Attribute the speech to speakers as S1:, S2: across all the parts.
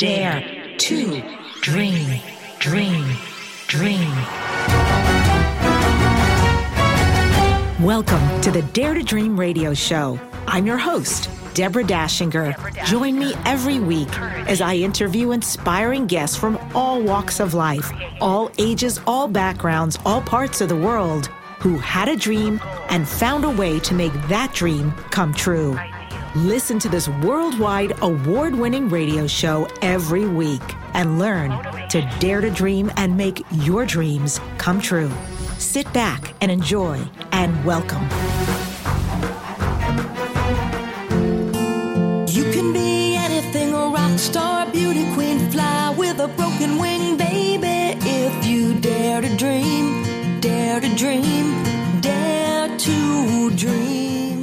S1: Dare to dream, dream, dream. Welcome to the Dare to Dream radio show. I'm your host, Deborah Dashinger. Join me every week as I interview inspiring guests from all walks of life, all ages, all backgrounds, all parts of the world, who had a dream and found a way to make that dream come true. Listen to this worldwide award-winning radio show every week and learn to dare to dream and make your dreams come true. Sit back and enjoy, and welcome.
S2: You can be anything, a rock star, beauty queen, fly with a broken wing, baby. If you dare to dream, dare to dream, dare to dream.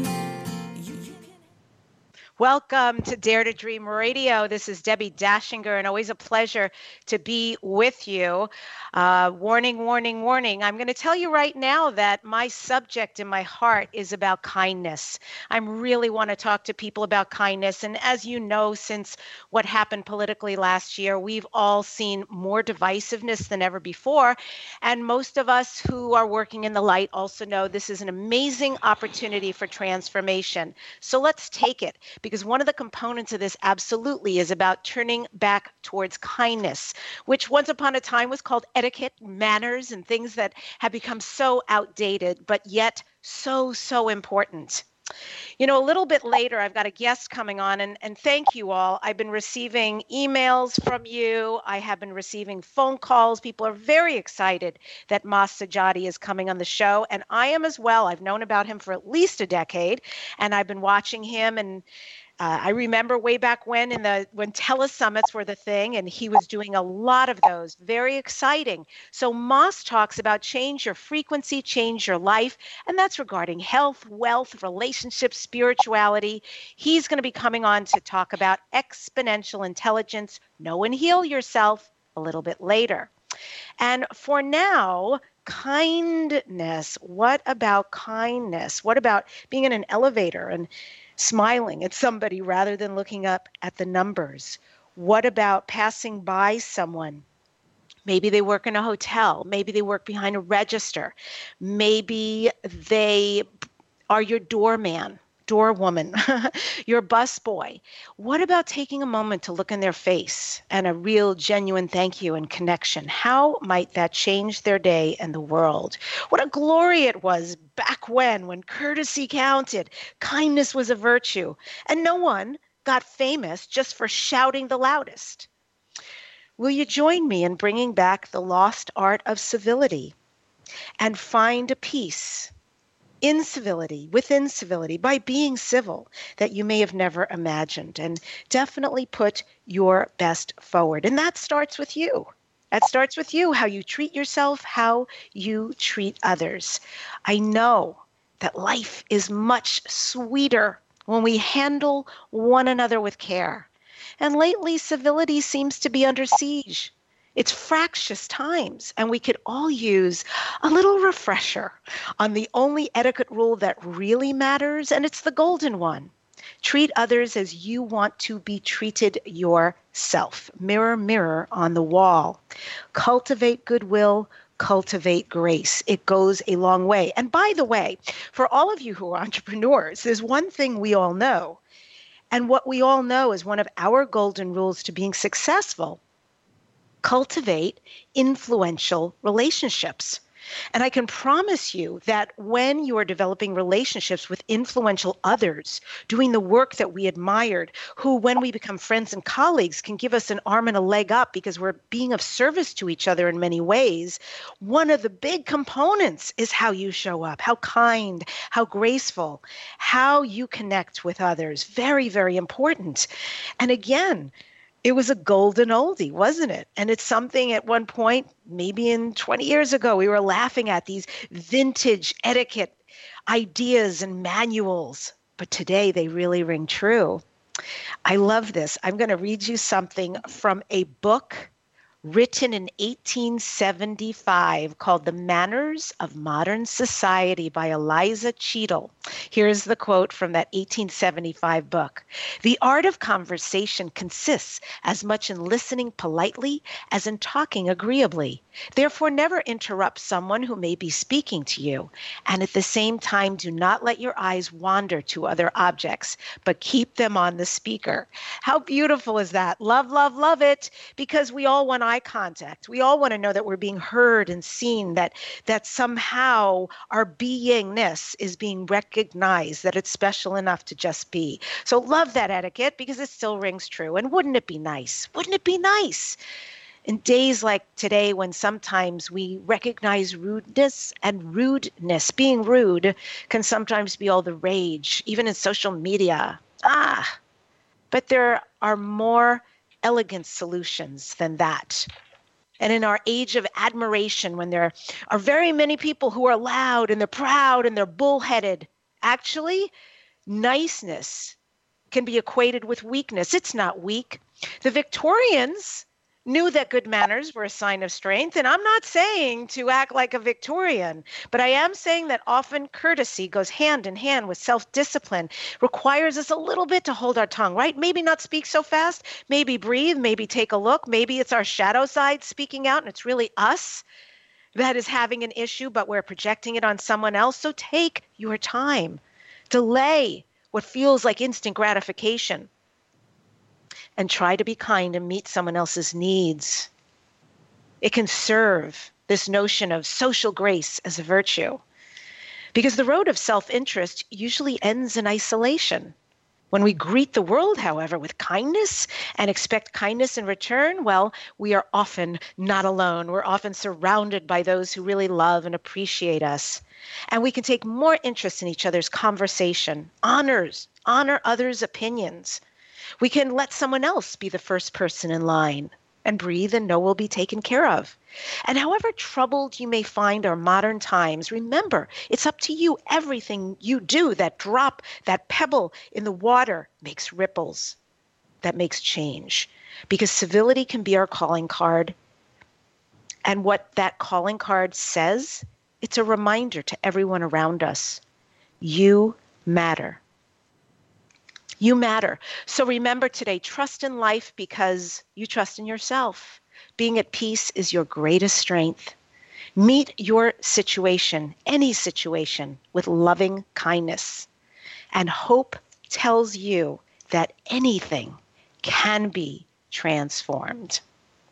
S3: Welcome to Dare to Dream Radio. This is Debbie Dashinger, and always a pleasure to be with you. Warning, warning, warning. I'm going to tell you right now that my subject in my heart is about kindness. I really want to talk to people about kindness. And as you know, since what happened politically last year, we've all seen more divisiveness than ever before. And most of us who are working in the light also know this is an amazing opportunity for transformation. So let's take it. Because one of the components of this absolutely is about turning back towards kindness, which once upon a time was called etiquette, manners, and things that have become so outdated, but yet so important. You know, a little bit later, I've got a guest coming on, and thank you all. I've been receiving emails from you. I have been receiving phone calls. People are very excited that Mas Sajady is coming on the show, and I am as well. I've known about him for at least a decade, and I've been watching him, and I remember way back when when telesummits were the thing, and he was doing a lot of those. Very exciting. So Mas talks about change your frequency, change your life, and that's regarding health, wealth, relationships, spirituality. He's going to be coming on to talk about exponential intelligence, know and heal yourself, a little bit later. And for now, kindness. What about kindness? What about being in an elevator and smiling at somebody rather than looking up at the numbers? What about passing by someone? Maybe they work in a hotel. Maybe they work behind a register. Maybe they are your doorman, doorwoman, your busboy. What about taking a moment to look in their face and a real genuine thank you and connection? How might that change their day and the world? What a glory it was back when courtesy counted, kindness was a virtue, and no one got famous just for shouting the loudest. Will you join me in bringing back the lost art of civility and find a peace in civility, within civility, by being civil that you may have never imagined, and definitely put your best forward. And that starts with you. That starts with you, how you treat yourself, how you treat others. I know that life is much sweeter when we handle one another with care. And lately, civility seems to be under siege. It's fractious times, and we could all use a little refresher on the only etiquette rule that really matters, and it's the golden one. Treat others as you want to be treated yourself. Mirror, mirror on the wall. Cultivate goodwill, cultivate grace. It goes a long way. And by the way, for all of you who are entrepreneurs, there's one thing we all know. And what we all know is one of our golden rules to being successful: cultivate influential relationships. And I can promise you that when you are developing relationships with influential others, doing the work that we admired, who, when we become friends and colleagues, can give us an arm and a leg up because we're being of service to each other in many ways, one of the big components is how you show up, how kind, how graceful, how you connect with others. Very, very important. And again, it was a golden oldie, wasn't it? And it's something at one point, maybe in 20 years ago, we were laughing at these vintage etiquette ideas and manuals. But today they really ring true. I love this. I'm going to read you something from a book written in 1875 called The Manners of Modern Society by Eliza Cheadle. Here's the quote from that 1875 book. The art of conversation consists as much in listening politely as in talking agreeably. Therefore, never interrupt someone who may be speaking to you, and at the same time, do not let your eyes wander to other objects, but keep them on the speaker. How beautiful is that? Love, love, love it, because we all want eye contact. We all want to know that we're being heard and seen, that somehow our beingness is being recognized, that it's special enough to just be. So love that etiquette because it still rings true. And wouldn't it be nice? Wouldn't it be nice? In days like today, when sometimes we recognize rudeness and rudeness, being rude can sometimes be all the rage, even in social media. But there are more elegant solutions than that. And in our age of admiration, when there are very many people who are loud and they're proud and they're bullheaded, actually, niceness can be equated with weakness. It's not weak. The Victorians knew that good manners were a sign of strength. And I'm not saying to act like a Victorian, but I am saying that often courtesy goes hand in hand with self-discipline, requires us a little bit to hold our tongue, right? Maybe not speak so fast, maybe breathe, maybe take a look. Maybe it's our shadow side speaking out and it's really us that is having an issue, but we're projecting it on someone else. So take your time. Delay what feels like instant gratification. And try to be kind and meet someone else's needs. It can serve this notion of social grace as a virtue. Because the road of self-interest usually ends in isolation. When we greet the world, however, with kindness and expect kindness in return, well, we are often not alone. We're often surrounded by those who really love and appreciate us. And we can take more interest in each other's conversation, honor others' opinions. We can let someone else be the first person in line and breathe and know we'll be taken care of. And however troubled you may find our modern times, remember, it's up to you. Everything you do, that drop, that pebble in the water makes ripples, that makes change. Because civility can be our calling card. And what that calling card says, it's a reminder to everyone around us. You matter. You matter. So remember today, trust in life because you trust in yourself. Being at peace is your greatest strength. Meet your situation, any situation, with loving kindness. And hope tells you that anything can be transformed.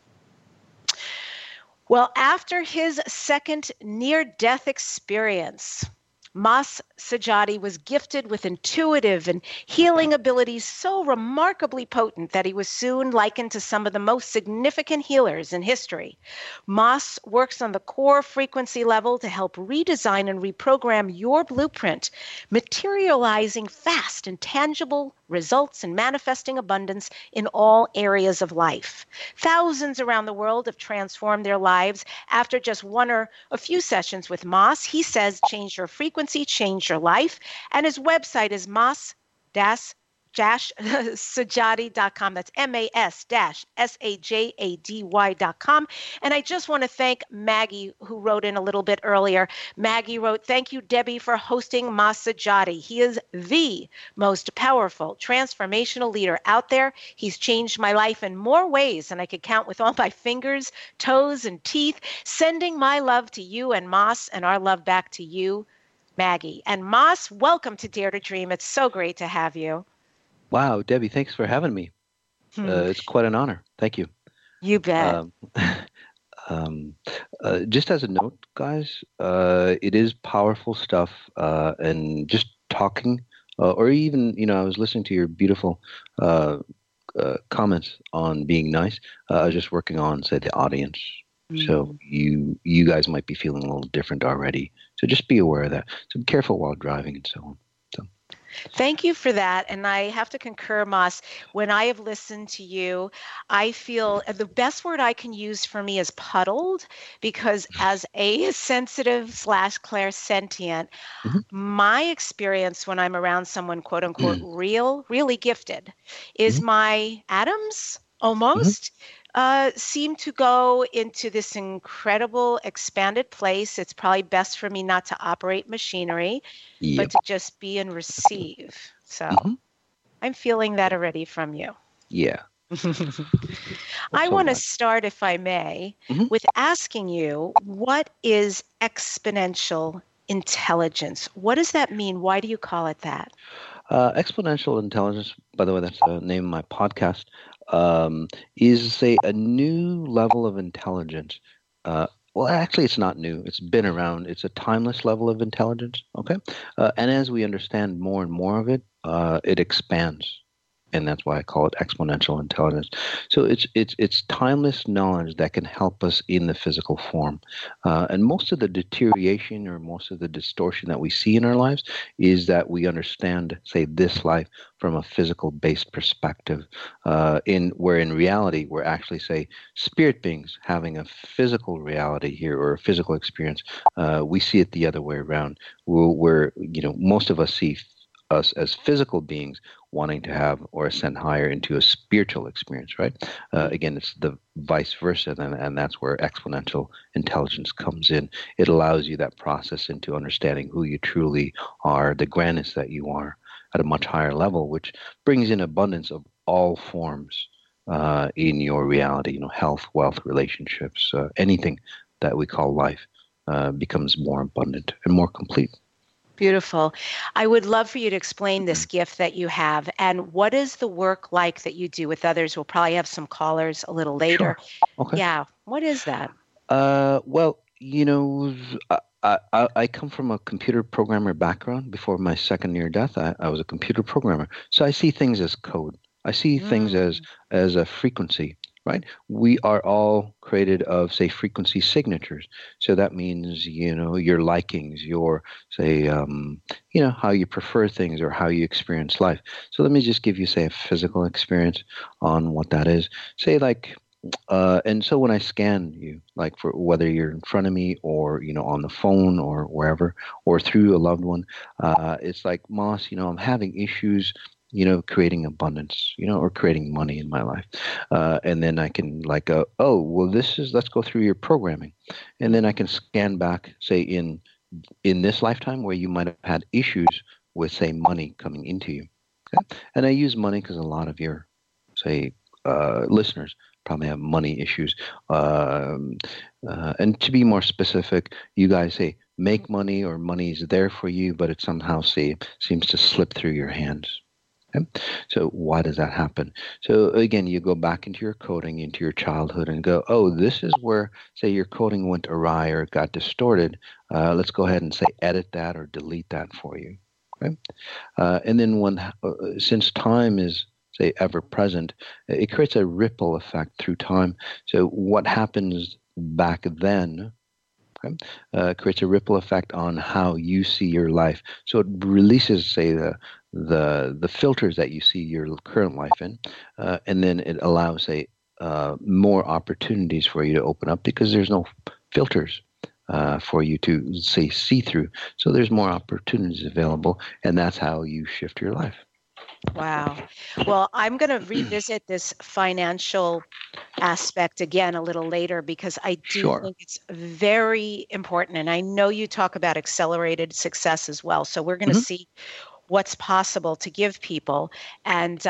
S3: Well, after his second near-death experience, Mas Sajady was gifted with intuitive and healing abilities so remarkably potent that he was soon likened to some of the most significant healers in history. Mas works on the core frequency level to help redesign and reprogram your blueprint, materializing fast and tangible results and manifesting abundance in all areas of life. Thousands around the world have transformed their lives after just one or a few sessions with Mas. He says, change your frequency, change your life. And his website is mas-sajady.com. That's mas-sajady.com. And I just want to thank Maggie, who wrote in a little bit earlier. Maggie wrote, thank you, Debbie, for hosting Mas Sajady. He is the most powerful transformational leader out there. He's changed my life in more ways than I could count with all my fingers, toes, and teeth. Sending my love to you and Mas, and our love back to you, Maggie. And Mas, welcome to Dare to Dream. It's so great to have you.
S4: Wow, Debbie, thanks for having me. It's quite an honor. Thank you.
S3: You bet.
S4: Just as a note, guys, it is powerful stuff, and just talking, or even, I was listening to your beautiful comments on being nice. I was just working on, say, the audience. So you guys might be feeling a little different already. So just be aware of that. So be careful while driving and so on.
S3: Thank you for that. And I have to concur, Mas. When I have listened to you, I feel the best word I can use for me is puddled, because as a sensitive / clairsentient, my experience when I'm around someone, quote unquote, really gifted is my atoms almost seem to go into this incredible expanded place. It's probably best for me not to operate machinery, but
S4: Yep.
S3: to just be and receive. So I'm feeling that already from you.
S4: Yeah.
S3: I want to start, if I may, with asking you, what is exponential intelligence? What does that mean? Why do you call it that?
S4: Exponential intelligence, by the way, that's the name of my podcast, is, say, a new level of intelligence. Well, actually, it's not new. It's been around. It's a timeless level of intelligence, okay? And as we understand more and more of it, it expands. And that's why I call it exponential intelligence. So it's timeless knowledge that can help us in the physical form. And most of the deterioration or most of the distortion that we see in our lives is that we understand, say, this life from a physical-based perspective. Where in reality, we're actually, say, spirit beings having a physical reality here or a physical experience. We see it the other way around. Where most of us see us as physical beings wanting to have or ascend higher into a spiritual experience, right? Again, it's the vice versa, and that's where exponential intelligence comes in. It allows you that process into understanding who you truly are, the grandness that you are at a much higher level, which brings in abundance of all forms in your reality, health, wealth, relationships, anything that we call life becomes more abundant and more complete.
S3: Beautiful. I would love for you to explain this gift that you have, and what is the work like that you do with others? We'll probably have some callers a little later.
S4: Sure. Okay.
S3: Yeah. What is that?
S4: Well, I come from a computer programmer background. Before my second near death, I was a computer programmer. So I see things as code. I see things as a frequency. Right? We are all created of, say, frequency signatures. So that means, your likings, your, say, how you prefer things or how you experience life. So let me just give you, say, a physical experience on what that is. Say, like, and so when I scan you, like for whether you're in front of me or, on the phone or wherever, or through a loved one, it's like, Moss, I'm having issues creating abundance, or creating money in my life. And then I can let's go through your programming. And then I can scan back, say, in this lifetime where you might have had issues with, say, money coming into you. Okay? And I use money because a lot of your, say, listeners probably have money issues. And to be more specific, you guys say, make money or money is there for you, but it somehow, seems to slip through your hands. Okay? So why does that happen? So again, you go back into your coding, into your childhood, and go, oh, this is where, say, your coding went awry or got distorted. Let's go ahead and, say, edit that or delete that for you. Okay? And then since time is, say, ever present, it creates a ripple effect through time. So what happens back then, creates a ripple effect on how you see your life. So it releases, say, the filters that you see your current life in, and then it allows, say, more opportunities for you to open up because there's no filters for you to, say, see through. So there's more opportunities available, and that's how you shift your life.
S3: Wow. Well, I'm going to revisit this financial aspect again a little later because I do think it's very important. And I know you talk about accelerated success as well. So we're going to see what's possible to give people. And,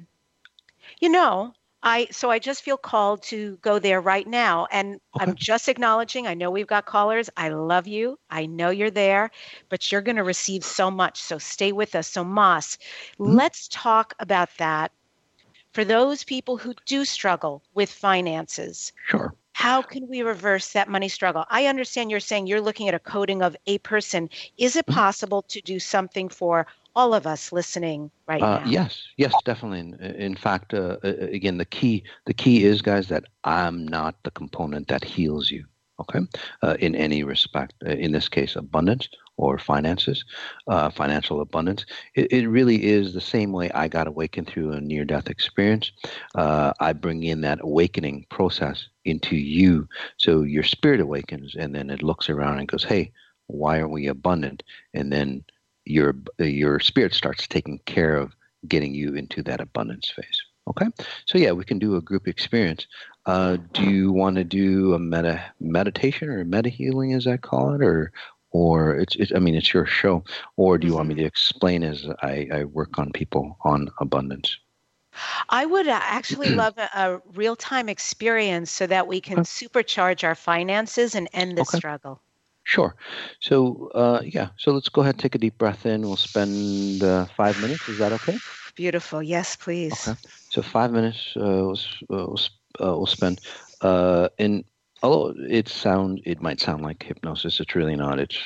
S3: I just feel called to go there right now. And I'm just acknowledging, I know we've got callers. I love you. I know you're there, but you're going to receive so much. So stay with us. So Moss, let's talk about that. For those people who do struggle with finances, how can we reverse that money struggle? I understand you're saying you're looking at a coding of a person. Is it possible to do something for all of us listening right now?
S4: Yes, definitely. In fact, again, the key is, guys, that I'm not the component that heals you. Okay, in any respect. In this case, abundance or finances, financial abundance. It really is the same way I got awakened through a near-death experience. I bring in that awakening process into you, so your spirit awakens, and then it looks around and goes, "Hey, why are we abundant?" And then your spirit starts taking care of getting you into that abundance phase. Okay, so yeah, we can do a group experience. Do you want to do a meditation or a meta healing, as I call it, or I mean, it's your show, or do you want me to explain as I work on people on abundance?
S3: I would actually love a real-time experience so that we can
S4: Okay.
S3: supercharge our finances and end this
S4: Okay.
S3: struggle.
S4: Sure. So so let's go ahead, take a deep breath in. We'll spend 5 minutes. Is that okay?
S3: Beautiful. Yes, please.
S4: Okay. So 5 minutes we'll spend in. Although it might sound like hypnosis, it's really not. It's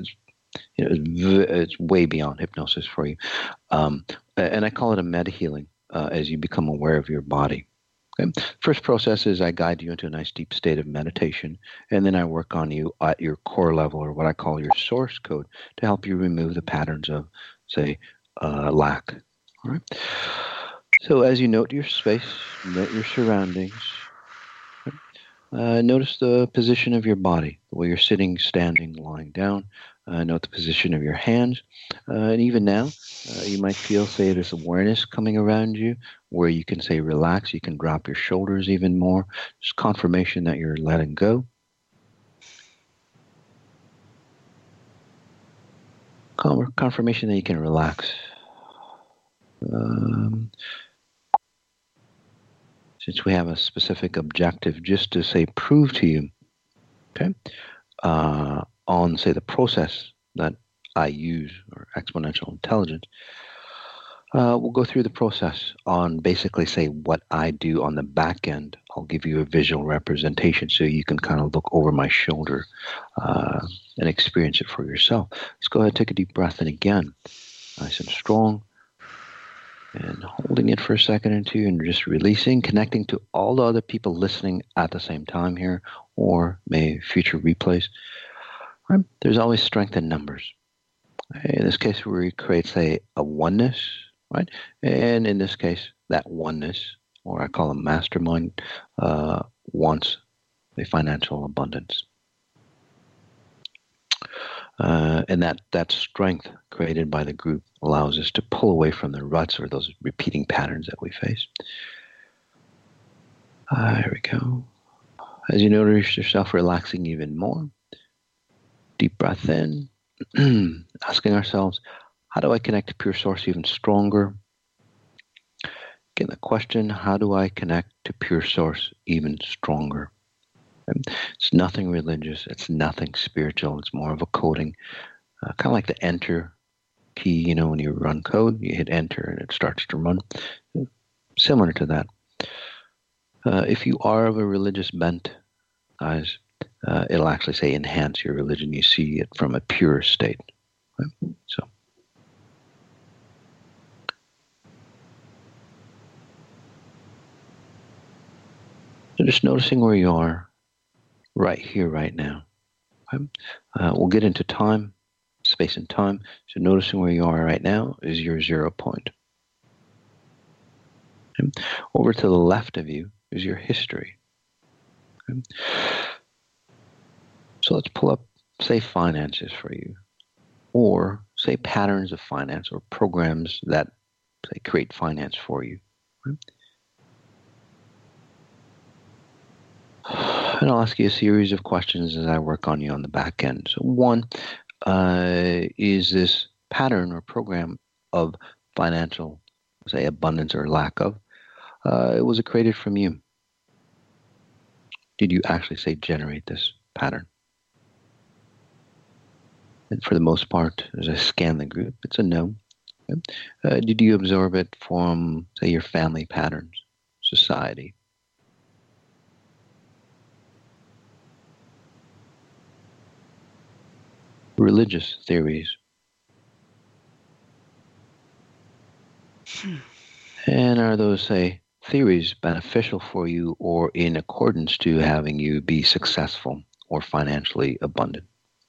S4: it's way beyond hypnosis for you, and I call it a meta healing as you become aware of your body. Okay. First process is I guide you into a nice deep state of meditation, and then I work on you at your core level, or what I call your source code, to help you remove the patterns of, say, lack. All right. So as you note your space, note your surroundings, notice the position of your body, the way you're sitting, standing, lying down. Note the position of your hands. And even now, you might feel, say, this awareness coming around you where you can, say, relax. You can drop your shoulders even more. Just confirmation that you're letting go. Confirmation that you can relax. Since we have a specific objective, just to, say, prove to you, okay, on, say, the process that I use, or exponential intelligence, we'll go through the process on basically, say, what I do on the back end. I'll give you a visual representation so you can kind of look over my shoulder and experience it for yourself. Let's go ahead and take a deep breath in again, nice and strong. And holding it for a second or two and just releasing, connecting to all the other people listening at the same time here, or maybe future replays. Right? There's always strength in numbers. In this case, we create, say, a oneness, right? And in this case, that oneness, or I call a mastermind, wants a financial abundance. And that strength created by the group allows us to pull away from the ruts or those repeating patterns that we face. Here we go. As you notice yourself relaxing even more, deep breath in, asking ourselves, how do I connect to pure source even stronger? Again, the question, how do I connect to pure source even stronger? It's nothing religious. It's nothing spiritual. It's more of a coding, kind of like the enter key. When you run code, you hit enter and it starts to run. Similar to that. If you are of a religious bent, guys, it'll actually say enhance your religion. You see it from a pure state. Right? So just noticing where you are. Right here, right now. Okay? We'll get into time, space and time. So noticing where you are right now is your 0 point. Okay? Over to the left of you is your history. Okay? So let's pull up, say, finances for you. Or, say, patterns of finance or programs that, say, create finance for you. Okay? And I'll ask you a series of questions as I work on you on the back end. So one, is this pattern or program of financial, say, abundance or lack of, was it created from you? Did you actually, say, generate this pattern? And for the most part, as I scan the group, it's a no. Okay? Did you absorb it from, say, your family patterns, society? Religious theories. And are those, say, theories beneficial for you or in accordance to having you be successful or financially abundant?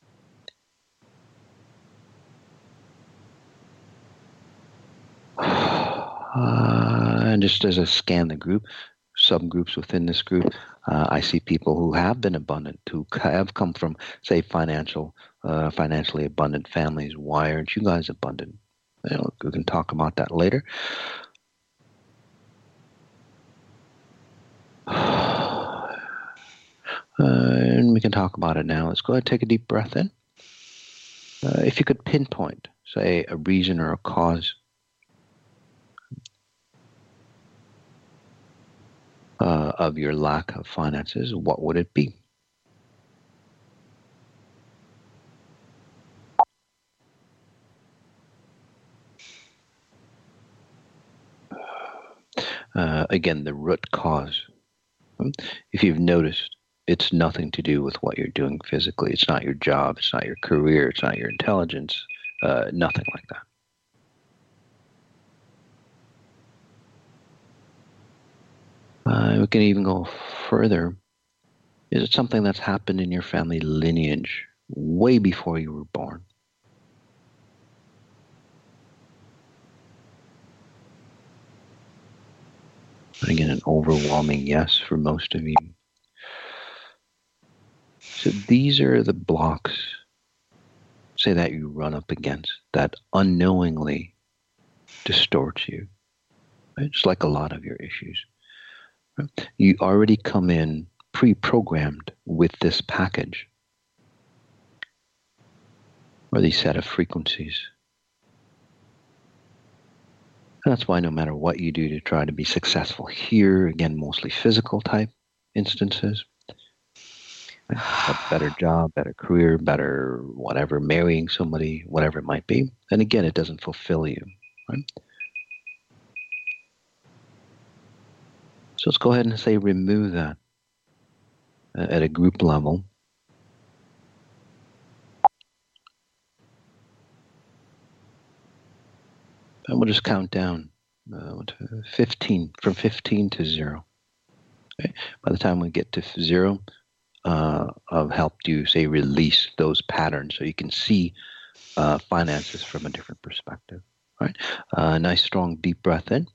S4: And just as I scan the group, subgroups within this group, I see people who have been abundant, who have come from, say, financially abundant families. Why aren't you guys abundant? We can talk about that later. And we can talk about it now. Let's go ahead and take a deep breath in. If you could pinpoint, say, a reason or a cause of your lack of finances, what would it be? Again, the root cause. If you've noticed, it's nothing to do with what you're doing physically. It's not your job. It's not your career. It's not your intelligence. Nothing like that. We can even go further. Is it something that's happened in your family lineage way before you were born? And again, an overwhelming yes for most of you. So these are the blocks, say, that you run up against that unknowingly distorts you. Right? Just like a lot of your issues. Right? You already come in pre-programmed with this package or these set of frequencies. And that's why no matter what you do to try to be successful here, again, mostly physical type instances, a better job, better career, better whatever, marrying somebody, whatever it might be. And again, it doesn't fulfill you. Right? So let's go ahead and say remove that at a group level. And we'll just count down to 15, from 15 to 0. Okay? By the time we get to 0, I've helped you, say, release those patterns so you can see finances from a different perspective. Right? Nice, strong, deep breath in.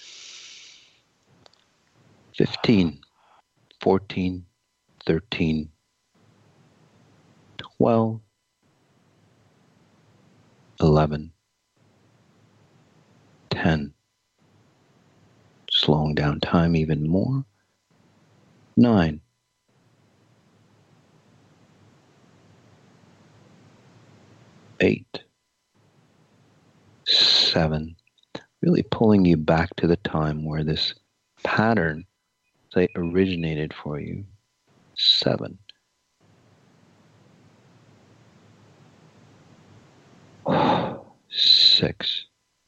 S4: 15, 14, 13, 12, 11, 10. Slowing down time even more. 9. 8. 7. Really pulling you back to the time where this pattern, say, originated for you. 7. 6.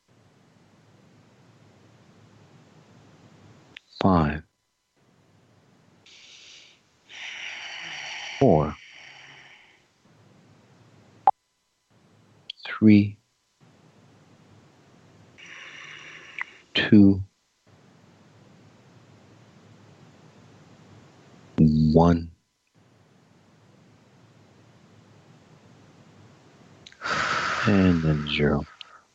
S4: 5. 4. 3. 2. 1. And then 0.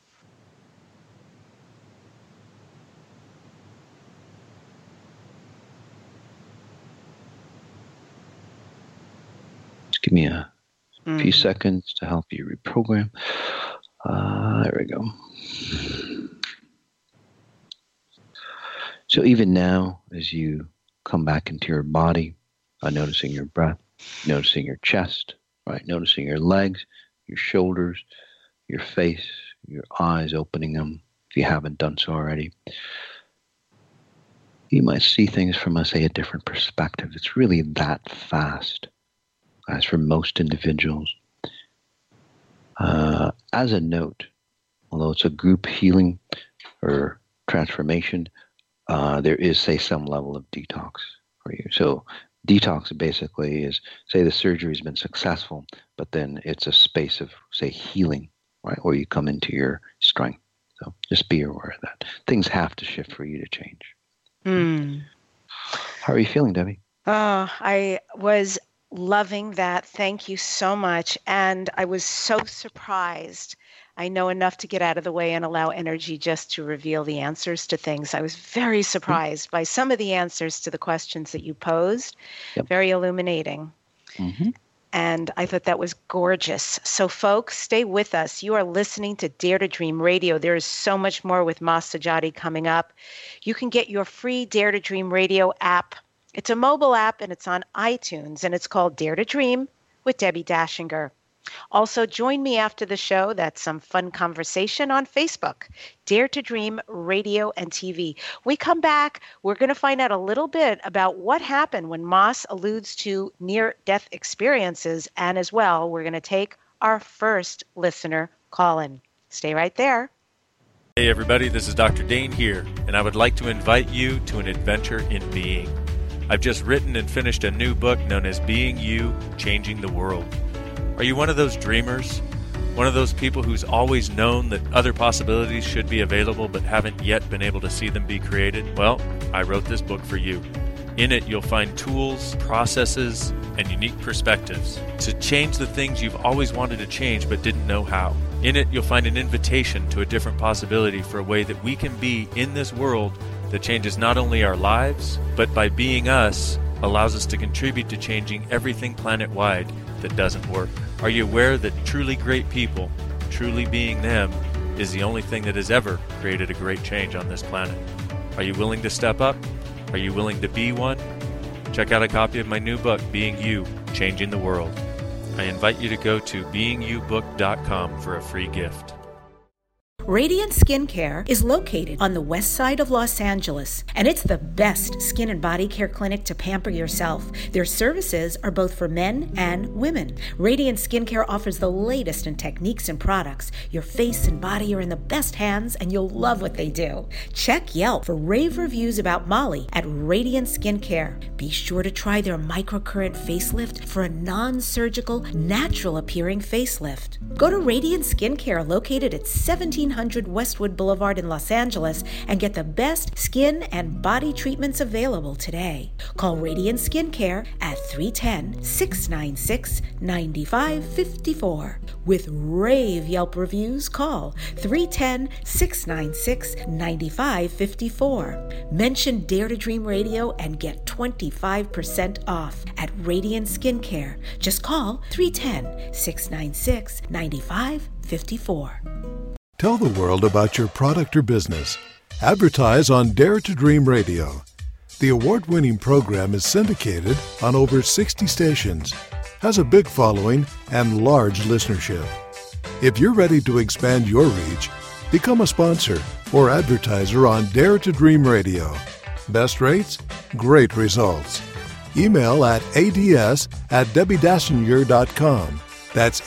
S4: Just give me a few seconds to help you reprogram. There we go. So even now, as you come back into your body, noticing your breath, noticing your chest, right? Noticing your legs, your shoulders, your face, your eyes, opening them if you haven't done so already. You might see things from, say, a different perspective. It's really that fast, as for most individuals. As a note, although it's a group healing or transformation, there is, say, some level of detox for you. So detox basically is, say, the surgery's been successful, but then it's a space of, say, healing, right? Where you come into your strength. So just be aware of that. Things have to shift for you to change. How are you feeling, Debbie?
S3: I was loving that. Thank you so much. And I was so surprised. I know enough to get out of the way and allow energy just to reveal the answers to things. I was very surprised by some of the answers to the questions that you posed.
S4: Yep.
S3: Very illuminating.
S4: Mm-hmm.
S3: And I thought that was gorgeous. So folks, stay with us. You are listening to Dare to Dream Radio. There is so much more with Mas Sajady coming up. You can get your free Dare to Dream Radio app It's a mobile app and it's on iTunes, and it's called Dare to Dream with Debbie Dashinger. Also, join me after the show. That's some fun conversation on Facebook, Dare to Dream Radio and TV. We come back, we're going to find out a little bit about what happened when Moss alludes to near-death experiences, and as well, we're going to take our first listener call-in. Stay right there.
S5: Hey everybody, this is Dr. Dane here, and I would like to invite you to an adventure in being. I've just written and finished a new book known as Being You, Changing the World. Are you one of those dreamers? One of those people who's always known that other possibilities should be available but haven't yet been able to see them be created? Well, I wrote this book for you. In it, you'll find tools, processes, and unique perspectives to change the things you've always wanted to change but didn't know how. In it, you'll find an invitation to a different possibility for a way that we can be in this world that changes not only our lives, but by being us, allows us to contribute to changing everything planet-wide that doesn't work. Are you aware that truly great people, truly being them, is the only thing that has ever created a great change on this planet? Are you willing to step up? Are you willing to be one? Check out a copy of my new book, Being You, Changing the World. I invite you to go to beingyoubook.com for a free gift.
S1: Radiant Skincare is located on the west side of Los Angeles, and it's the best skin and body care clinic to pamper yourself. Their services are both for men and women. Radiant Skincare offers the latest in techniques and products. Your face and body are in the best hands, and you'll love what they do. Check Yelp for rave reviews about Molly at Radiant Skincare. Be sure to try their microcurrent facelift for a non-surgical, natural-appearing facelift. Go to Radiant Skincare, located at 1700 Westwood Boulevard in Los Angeles, and get the best skin and body treatments available today. Call Radiant Skincare at 310-696-9554. With rave Yelp reviews, call 310-696-9554. Mention Dare to Dream Radio and get 25% off at Radiant Skincare. Just call 310-696-9554.
S6: Tell the world about your product or business. Advertise on Dare to Dream Radio. The award-winning program is syndicated on over 60 stations, has a big following and large listenership. If you're ready to expand your reach, become a sponsor or advertiser on Dare to Dream Radio. Best rates, great results. Email at ads@debbiedashinger.com. That's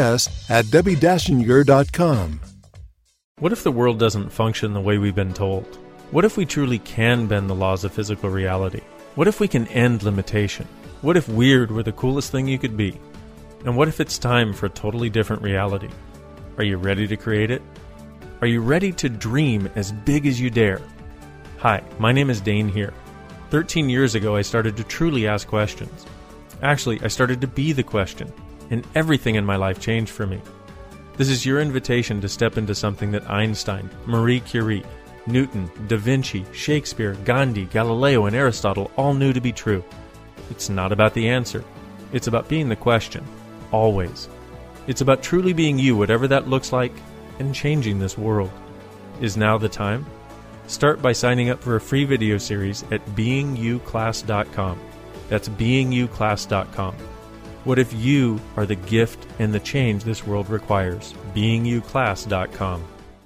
S6: ads@debbiedashinger.com.
S5: What if the world doesn't function the way we've been told? What if we truly can bend the laws of physical reality? What if we can end limitation? What if weird were the coolest thing you could be? And what if it's time for a totally different reality? Are you ready to create it? Are you ready to dream as big as you dare? Hi, my name is Dane here. 13 years ago, I started to truly ask questions. Actually, I started to be the question, and everything in my life changed for me. This is your invitation to step into something that Einstein, Marie Curie, Newton, Da Vinci, Shakespeare, Gandhi, Galileo, and Aristotle all knew to be true. It's not about the answer. It's about being the question, always. It's about truly being you, whatever that looks like, and changing this world. Is now the time? Start by signing up for a free video series at beingyouclass.com. That's beingyouclass.com. What if you are the gift and the change this world requires? beingyouclass.com.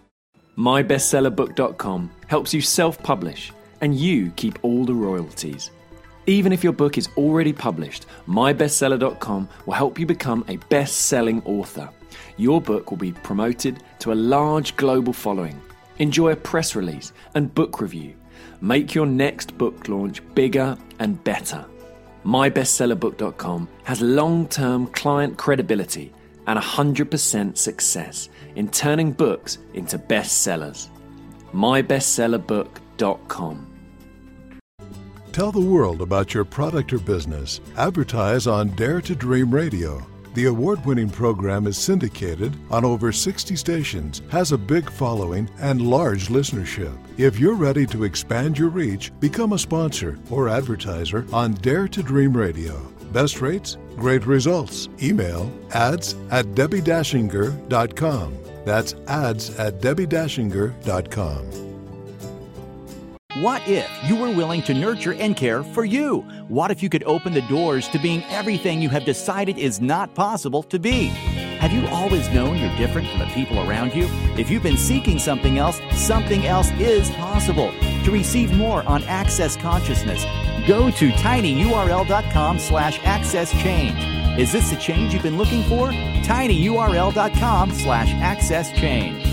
S7: MyBestsellerBook.com helps you self-publish, and you keep all the royalties. Even if your book is already published, MyBestseller.com will help you become a best-selling author. Your book will be promoted to a large global following. Enjoy a press release and book review. Make your next book launch bigger and better. MyBestsellerBook.com has long-term client credibility and 100% success in turning books into bestsellers. MyBestsellerBook.com.
S6: Tell the world about your product or business. Advertise on Dare to Dream Radio. The award-winning program is syndicated on over 60 stations, has a big following and large listenership. If you're ready to expand your reach, become a sponsor or advertiser on Dare to Dream Radio. Best rates, great results. Email ads@debbiedashinger.com. That's ads@debbiedashinger.com.
S8: What if you were willing to nurture and care for you? What if you could open the doors to being everything you have decided is not possible to be? Have you always known you're different from the people around you? If you've been seeking something else is possible. To receive more on Access Consciousness, go to tinyurl.com/accesschange. Is this the change you've been looking for? tinyurl.com/accesschange.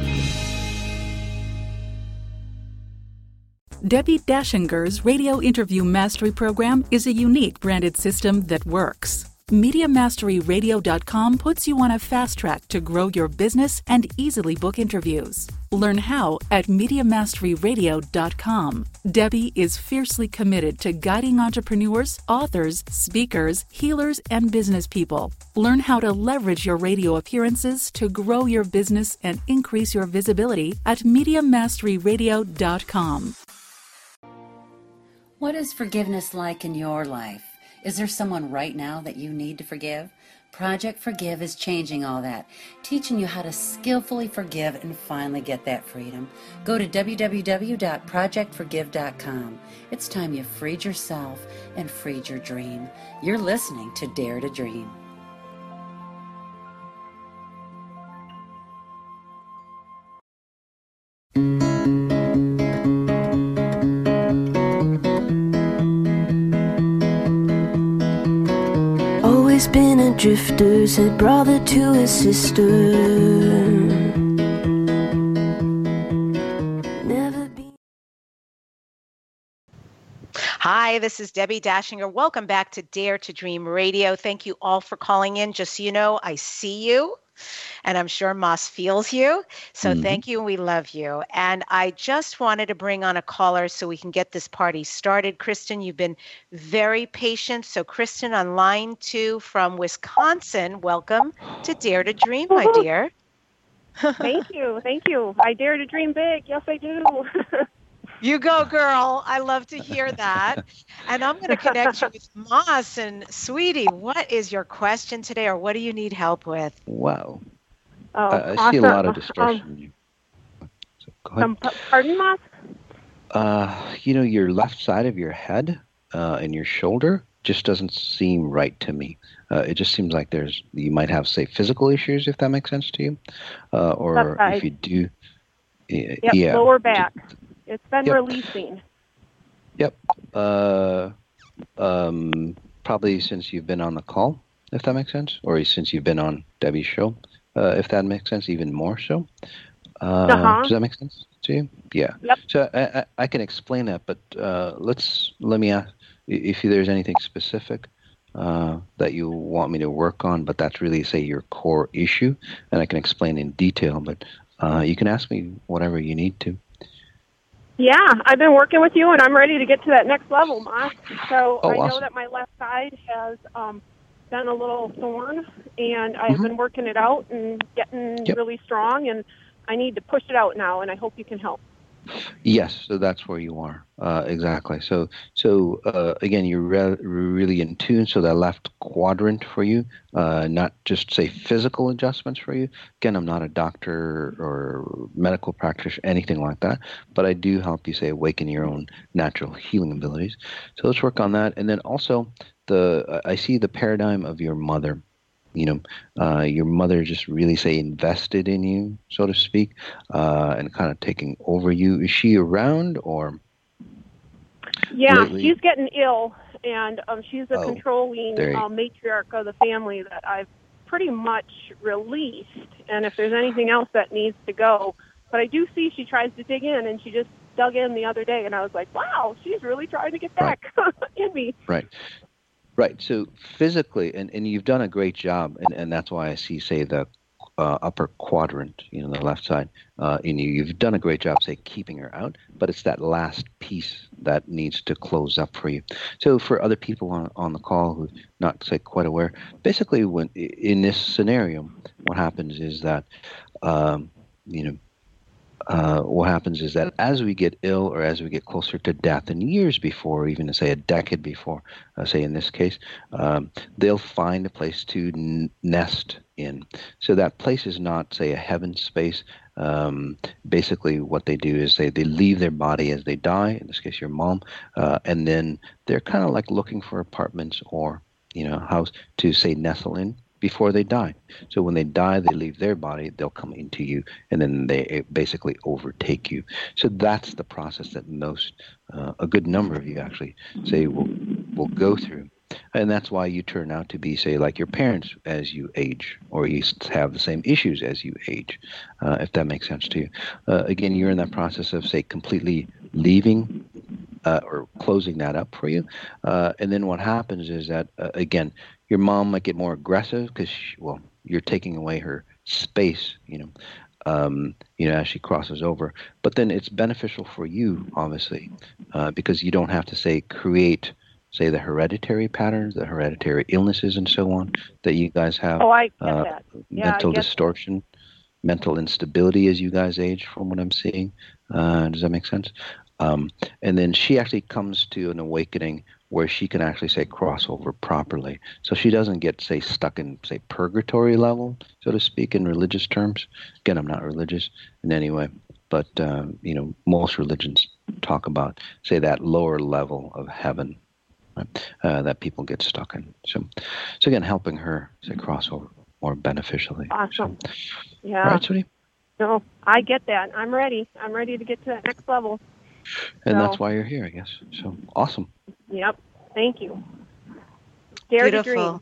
S9: Debbie Dashinger's Radio Interview Mastery Program is a unique branded system that works. MediaMasteryRadio.com puts you on a fast track to grow your business and easily book interviews. Learn how at MediaMasteryRadio.com. Debbie is fiercely committed to guiding entrepreneurs, authors, speakers, healers, and business people. Learn how to leverage your radio appearances to grow your business and increase your visibility at MediaMasteryRadio.com.
S10: What is forgiveness like in your life? Is there someone right now that you need to forgive? Project Forgive is changing all that, teaching you how to skillfully forgive and finally get that freedom. Go to www.projectforgive.com. It's time you freed yourself and freed your dream. You're listening to Dare to Dream.
S2: Always been a drifter, said brother to his sister. Never been.
S3: Hi, this is Debbie Dashinger. Welcome back to Dare to Dream Radio. Thank you all for calling in. Just so you know, I see you, and I'm sure Moss feels you. So thank you, and we love you. And I just wanted to bring on a caller so we can get this party started. Kristen, you've been very patient. So Kristen on line 2 from Wisconsin, welcome to Dare to Dream, my dear.
S11: Thank you. I dare to dream big. Yes, I do.
S3: You go, girl. I love to hear that. And I'm going to connect you with Moss. And sweetie, what is your question today, or what do you need help with?
S4: Wow.
S11: I
S4: see a lot of distortion in you. So go ahead.
S11: Pardon, Moss?
S4: Your left side of your head and your shoulder just doesn't seem right to me. It just seems like you might have, say, physical issues, if that makes sense to you. Or if you do.
S11: Yeah. Lower back. It's been releasing.
S4: Yep. Probably since you've been on the call, if that makes sense, or since you've been on Debbie's show, if that makes sense, even more so. Does that make sense to you? Yeah.
S11: Yep.
S4: So I can explain that, but let me ask if there's anything specific that you want me to work on, but that's really, say, your core issue, and I can explain in detail, but you can ask me whatever you need to.
S11: Yeah, I've been working with you, and I'm ready to get to that next level, Ma. So I know that my left side has been a little thorn, and I've been working it out and getting really strong, and I need to push it out now, and I hope you can help.
S4: Yes, so that's where you are. Exactly. So again, you're really in tune. So that left quadrant for you, not just, say, physical adjustments for you. Again, I'm not a doctor or medical practitioner, anything like that, but I do help you, say, awaken your own natural healing abilities. So let's work on that. And then also, I see the paradigm of your mother. Your mother just really, say, invested in you, so to speak, and kind of taking over you. Is she around, or?
S11: Yeah,
S4: lately?
S11: She's getting ill, and she's a controlling matriarch of the family that I've pretty much released. And if there's anything else that needs to go, but I do see she tries to dig in, and she just dug in the other day, and I was like, wow, she's really trying to get back in me.
S4: Right. Right. So physically, and you've done a great job, and that's why I see, say, the upper quadrant, the left side, in you. You've done a great job, say, keeping her out, but it's that last piece that needs to close up for you. So for other people on the call who are not, say, quite aware, basically when in this scenario, what happens is that, what happens is that as we get ill or as we get closer to death, and years before, even say a decade before, say in this case, they'll find a place to nest in. So that place is not, say, a heaven space. Basically, what they do is they leave their body as they die, in this case your mom, and then they're kind of like looking for apartments or house to, say, nestle in before they die. So when they die, they leave their body, they'll come into you, and then they basically overtake you. So that's the process that most, a good number of you actually, say, will go through. And that's why you turn out to be, say, like your parents as you age, or you have the same issues as you age, if that makes sense to you. Again, you're in that process of, say, completely leaving or closing that up for you. And then what happens is that, again, your mom might get more aggressive because, you're taking away her space, as she crosses over. But then it's beneficial for you, obviously, because you don't have to, say, create, say, the hereditary patterns, the hereditary illnesses and so on that you guys have.
S11: Oh, I get that. Yeah,
S4: mental distortion, mental instability as you guys age, from what I'm seeing. Does that make sense? And then she actually comes to an awakening where she can actually, say, cross over properly. So she doesn't get, say, stuck in, say, purgatory level, so to speak, in religious terms. Again, I'm not religious in any way, but, most religions talk about, say, that lower level of heaven, right, that people get stuck in. So again, helping her, say, cross over more beneficially.
S11: Awesome.
S4: So,
S11: Yeah.
S4: All right, sweetie?
S11: No, I get that. I'm ready. I'm ready to get to that next level.
S4: And that's why you're here, I guess. So, awesome.
S11: Yep. Thank you. Dare to dream.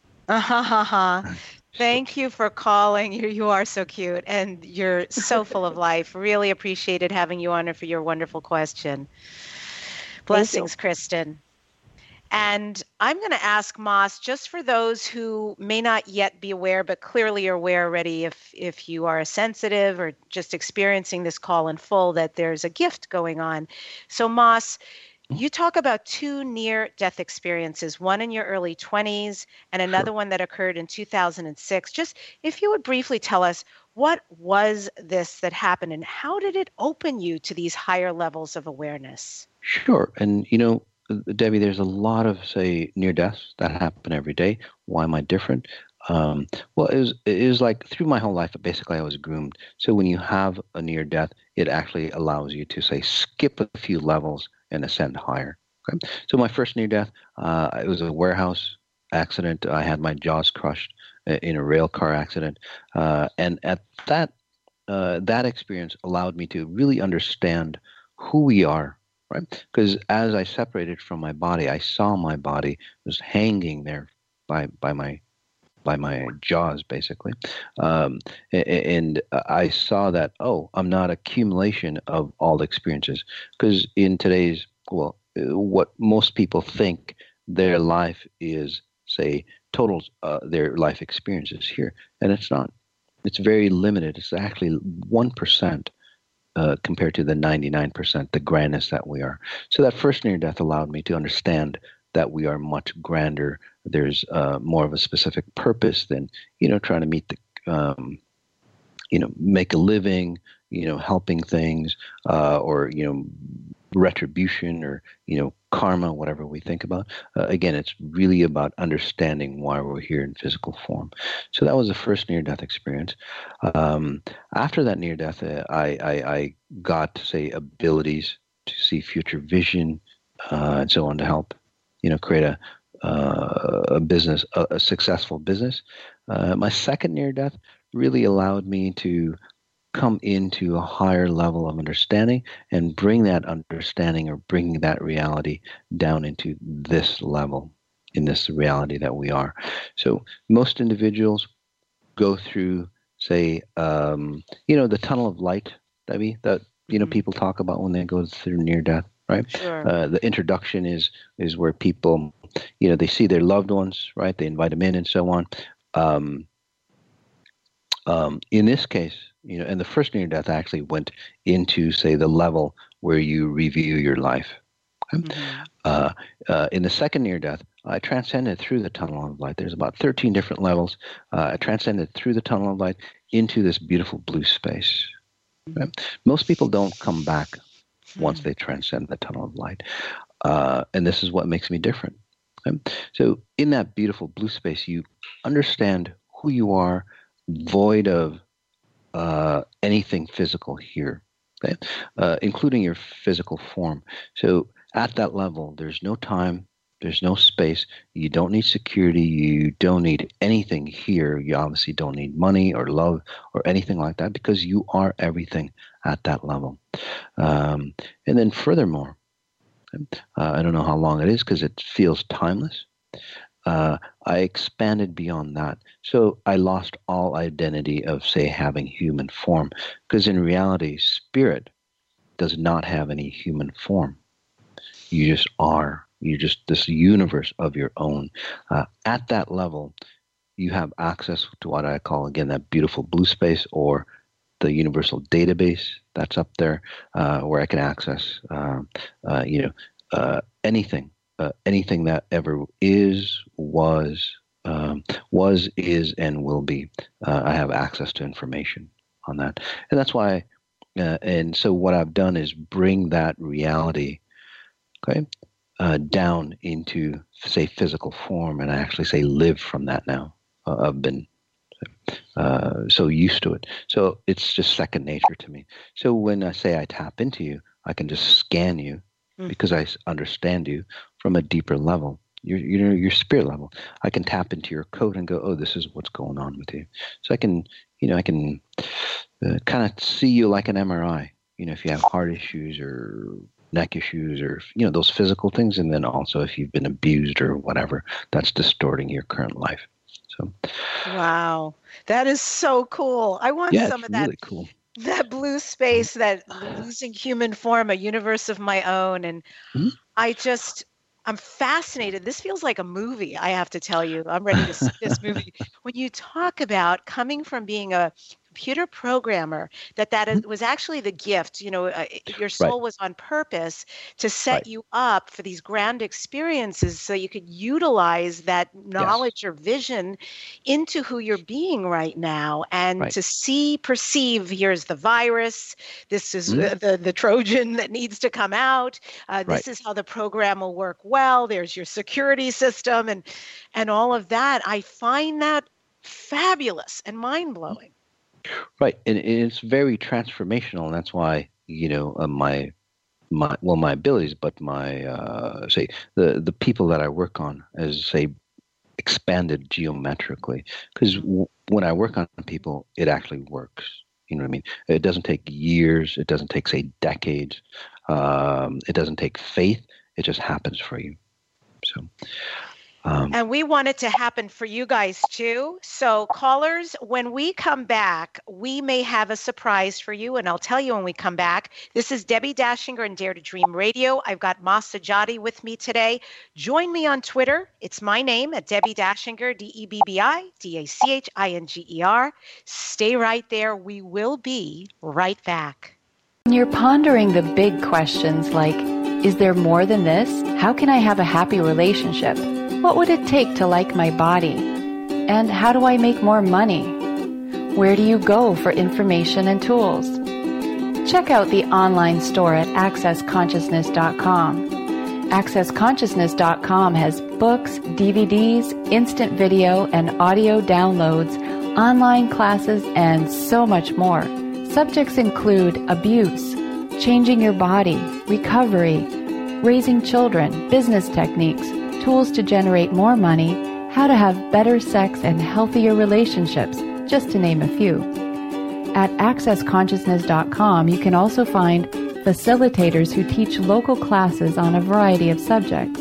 S3: Thank you for calling. You are so cute, and you're so full of life. Really appreciated having you on and for your wonderful question. Blessings, Kristen. And I'm going to ask Moss, just for those who may not yet be aware, but clearly are aware already, if you are sensitive or just experiencing this call in full, that there's a gift going on. So Moss, you talk about 2 near-death experiences, one in your early 20s and another one that occurred in 2006. Just if you would briefly tell us, what was this that happened and how did it open you to these higher levels of awareness?
S4: Sure. And, Debbie, there's a lot of, say, near deaths that happen every day. Why am I different? Well, it was like through my whole life, basically I was groomed. So when you have a near death, it actually allows you to, say, skip a few levels and ascend higher. Okay? So my first near death, it was a warehouse accident. I had my jaws crushed in a rail car accident. And at that experience allowed me to really understand who we are. Right? Because as I separated from my body, I saw my body was hanging there by my jaws, basically, and I saw that, I'm not accumulation of all experiences. Because in today's, what most people think their life is, say, total their life experiences here, and it's not. It's very limited. It's actually 1%. Compared to the 99%, the grandness that we are. So that first near-death allowed me to understand that we are much grander. There's more of a specific purpose than, trying to meet the, make a living, helping things, or, retribution or, karma, whatever we think about. Again, it's really about understanding why we're here in physical form. So that was the first near-death experience. After that near-death, I got, say, abilities to see future vision and so on to help, create a business, a successful business. My second near-death really allowed me to come into a higher level of understanding and bring that understanding or bring that reality down into this level, in this reality that we are. So most individuals go through, say, the tunnel of light, Debbie, that, people talk about when they go through near death, right?
S3: Sure.
S4: The introduction is where people, they see their loved ones, right? They invite them in and so on. In this case, and the first near death actually went into, say, the level where you review your life. Okay? Mm-hmm. In the second near death, I transcended through the tunnel of light. There's about 13 different levels. I transcended through the tunnel of light into this beautiful blue space. Right? Most people don't come back once they transcend the tunnel of light. And this is what makes me different. Right? So in that beautiful blue space, you understand who you are, void of anything physical here, okay? Including your physical form. So at that level, there's no time, there's no space. You don't need security. You don't need anything here. You obviously don't need money or love or anything like that because you are everything at that level. And then furthermore, I don't know how long it is because it feels timeless. I expanded beyond that. So I lost all identity of, say, having human form because in reality, spirit does not have any human form. You just are. You're just this universe of your own. At that level, you have access to what I call, again, that beautiful blue space or the universal database that's up there where I can access, anything that ever is, was, is, and will be. I have access to information on that. And that's why, and so what I've done is bring that reality, okay, down into, say, physical form, and I actually say live from that now. I've been so used to it. So it's just second nature to me. So when I say I tap into you, I can just scan you because I understand you from a deeper level, your spirit level. I can tap into your code and go, oh, this is what's going on with you. So I can kind of see you like an MRI, if you have heart issues or neck issues or, those physical things. And then also if you've been abused or whatever, that's distorting your current life. So,
S3: wow, that is so cool. I want some of that.
S4: Really cool.
S3: That blue space, that losing human form, a universe of my own. And I'm fascinated. This feels like a movie, I have to tell you. I'm ready to see this movie. When you talk about coming from being a computer programmer, that was actually the gift. Your soul was on purpose to set you up for these grand experiences so you could utilize that knowledge or vision into who you're being right now and to perceive, here's the virus, this is the Trojan that needs to come out, this is how the program will work well, there's your security system and all of that. I find that fabulous and mind-blowing.
S4: Right, and it's very transformational, and that's why my abilities, but my say the people that I work on as say expanded geometrically. Because when I work on people, it actually works. You know what I mean? It doesn't take years. It doesn't take say decades. It doesn't take faith. It just happens for you. So.
S3: And we want it to happen for you guys too. So callers, when we come back, we may have a surprise for you. And I'll tell you when we come back. This is Debbie Dashinger and Dare to Dream Radio. I've got Mas Sajady with me today. Join me on Twitter. It's my name at Debbie Dashinger, DebbieDashinger. Stay right there. We will be right back.
S12: When you're pondering the big questions like, is there more than this? How can I have a happy relationship? What would it take to like my body? And how do I make more money? Where do you go for information and tools? Check out the online store at accessconsciousness.com. Accessconsciousness.com has books, DVDs, instant video and audio downloads, online classes, and so much more. Subjects include abuse, changing your body, recovery, raising children, business techniques, tools to generate more money, how to have better sex and healthier relationships, just to name a few. At accessconsciousness.com, you can also find facilitators who teach local classes on a variety of subjects.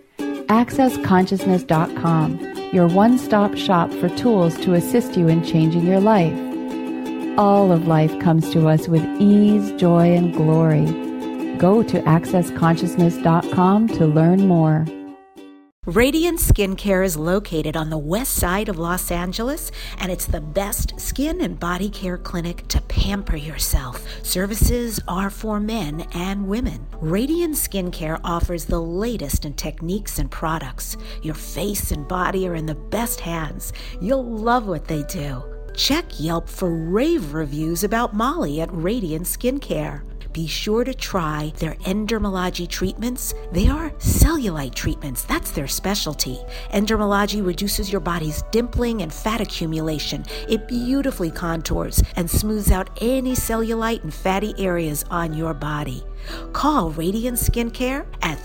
S12: Accessconsciousness.com, your one-stop shop for tools to assist you in changing your life. All of life comes to us with ease, joy, and glory. Go to accessconsciousness.com to learn more.
S1: Radiant Skincare is located on the west side of Los Angeles, and it's the best skin and body care clinic to pamper yourself. Services are for men and women. Radiant Skincare offers the latest in techniques and products. Your face and body are in the best hands. You'll love what they do. Check Yelp for rave reviews about Molly at Radiant Skincare. Be sure to try their Endermology treatments. They are cellulite treatments. That's their specialty. Endermology reduces your body's dimpling and fat accumulation. It beautifully contours and smooths out any cellulite and fatty areas on your body. Call Radiant Skincare at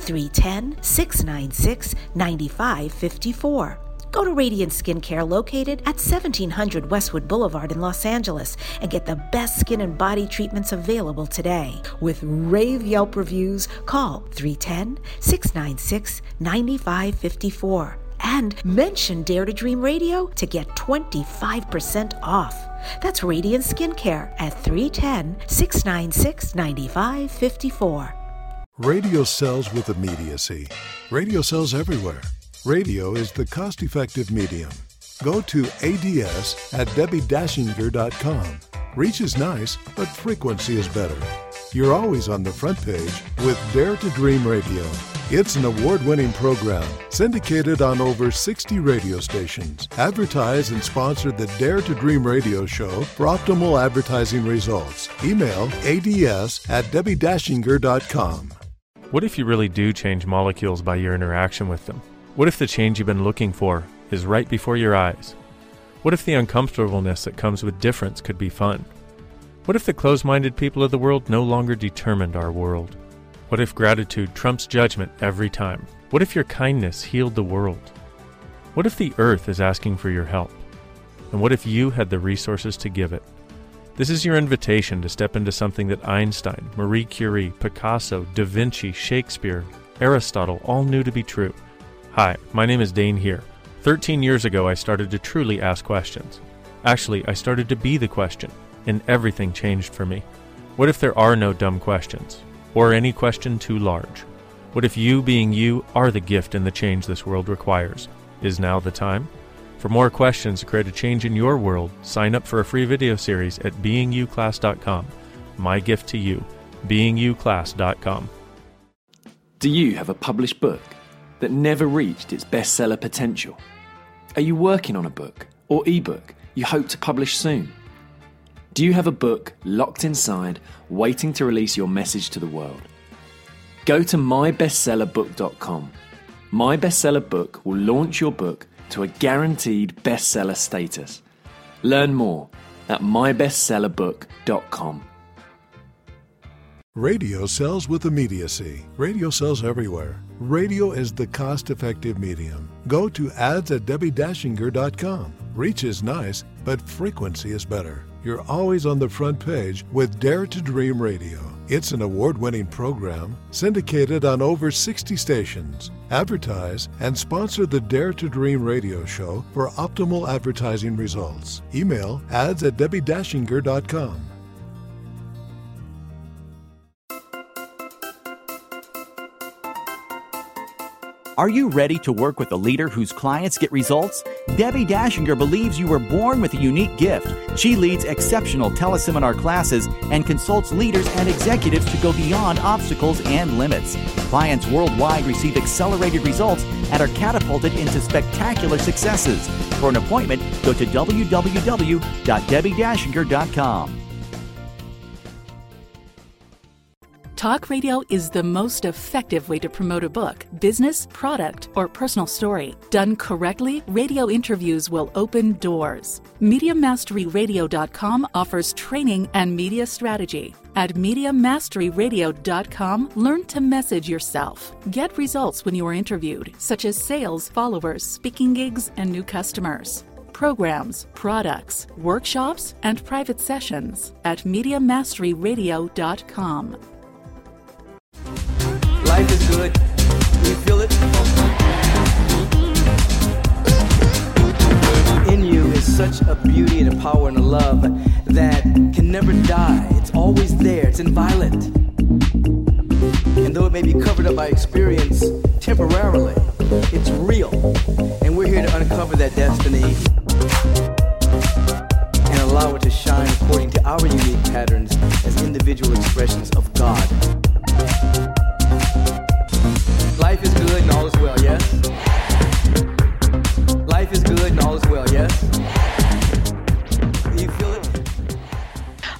S1: 310-696-9554. Go to Radiant Skincare located at 1700 Westwood Boulevard in Los Angeles and get the best skin and body treatments available today. With rave Yelp reviews, call 310-696-9554 and mention Dare to Dream Radio to get 25% off. That's Radiant Skincare at 310-696-9554.
S6: Radio sells with immediacy. Radio sells everywhere. Radio is the cost-effective medium. Go to ADS at DebbieDashinger.com. Reach is nice, but frequency is better. You're always on the front page with Dare to Dream Radio. It's an award-winning program syndicated on over 60 radio stations. Advertise and sponsor the Dare to Dream Radio show for optimal advertising results. Email ADS at DebbieDashinger.com.
S5: What if you really do change molecules by your interaction with them? What if the change you've been looking for is right before your eyes? What if the uncomfortableness that comes with difference could be fun? What if the closed-minded people of the world no longer determined our world? What if gratitude trumps judgment every time? What if your kindness healed the world? What if the earth is asking for your help? And what if you had the resources to give it? This is your invitation to step into something that Einstein, Marie Curie, Picasso, Da Vinci, Shakespeare, Aristotle all knew to be true. Hi, my name is Dane here. 13 years ago, I started to truly ask questions. Actually, I started to be the question, and everything changed for me. What if there are no dumb questions, or any question too large? What if you, being you, are the gift and the change this world requires? Is now the time? For more questions to create a change in your world, sign up for a free video series at beingyouclass.com. My gift to you, beingyouclass.com.
S7: Do you have a published book that never reached its bestseller potential? Are you working on a book or ebook you hope to publish soon? Do you have a book locked inside, waiting to release your message to the world? Go to mybestsellerbook.com. My Bestseller Book will launch your book to a guaranteed bestseller status. Learn more at mybestsellerbook.com.
S6: Radio sells with immediacy. Radio sells everywhere. Radio is the cost-effective medium. Go to ads at DebbieDashinger.com. Reach is nice, but frequency is better. You're always on the front page with Dare to Dream Radio. It's an award-winning program syndicated on over 60 stations. Advertise and sponsor the Dare to Dream radio show for optimal advertising results. Email ads at DebbieDashinger.com.
S8: Are you ready to work with a leader whose clients get results? Debbie Dashinger believes you were born with a unique gift. She leads exceptional teleseminar classes and consults leaders and executives to go beyond obstacles and limits. Clients worldwide receive accelerated results and are catapulted into spectacular successes. For an appointment, go to www.debbiedashinger.com.
S9: Talk radio is the most effective way to promote a book, business, product, or personal story. Done correctly, radio interviews will open doors. MediaMasteryRadio.com offers training and media strategy. At MediaMasteryRadio.com, learn to message yourself. Get results when you are interviewed, such as sales, followers, speaking gigs, and new customers. Programs, products, workshops, and private sessions at MediaMasteryRadio.com.
S13: Life is good. Do you feel it? In you is such a beauty and a power and a love that can never die. It's always there. It's inviolate. And though it may be covered up by experience temporarily, it's real. And we're here to uncover that destiny and allow it to shine according to our unique patterns as individual expressions of God. Life is good and all is well, yes? Life is good and all is well, yes?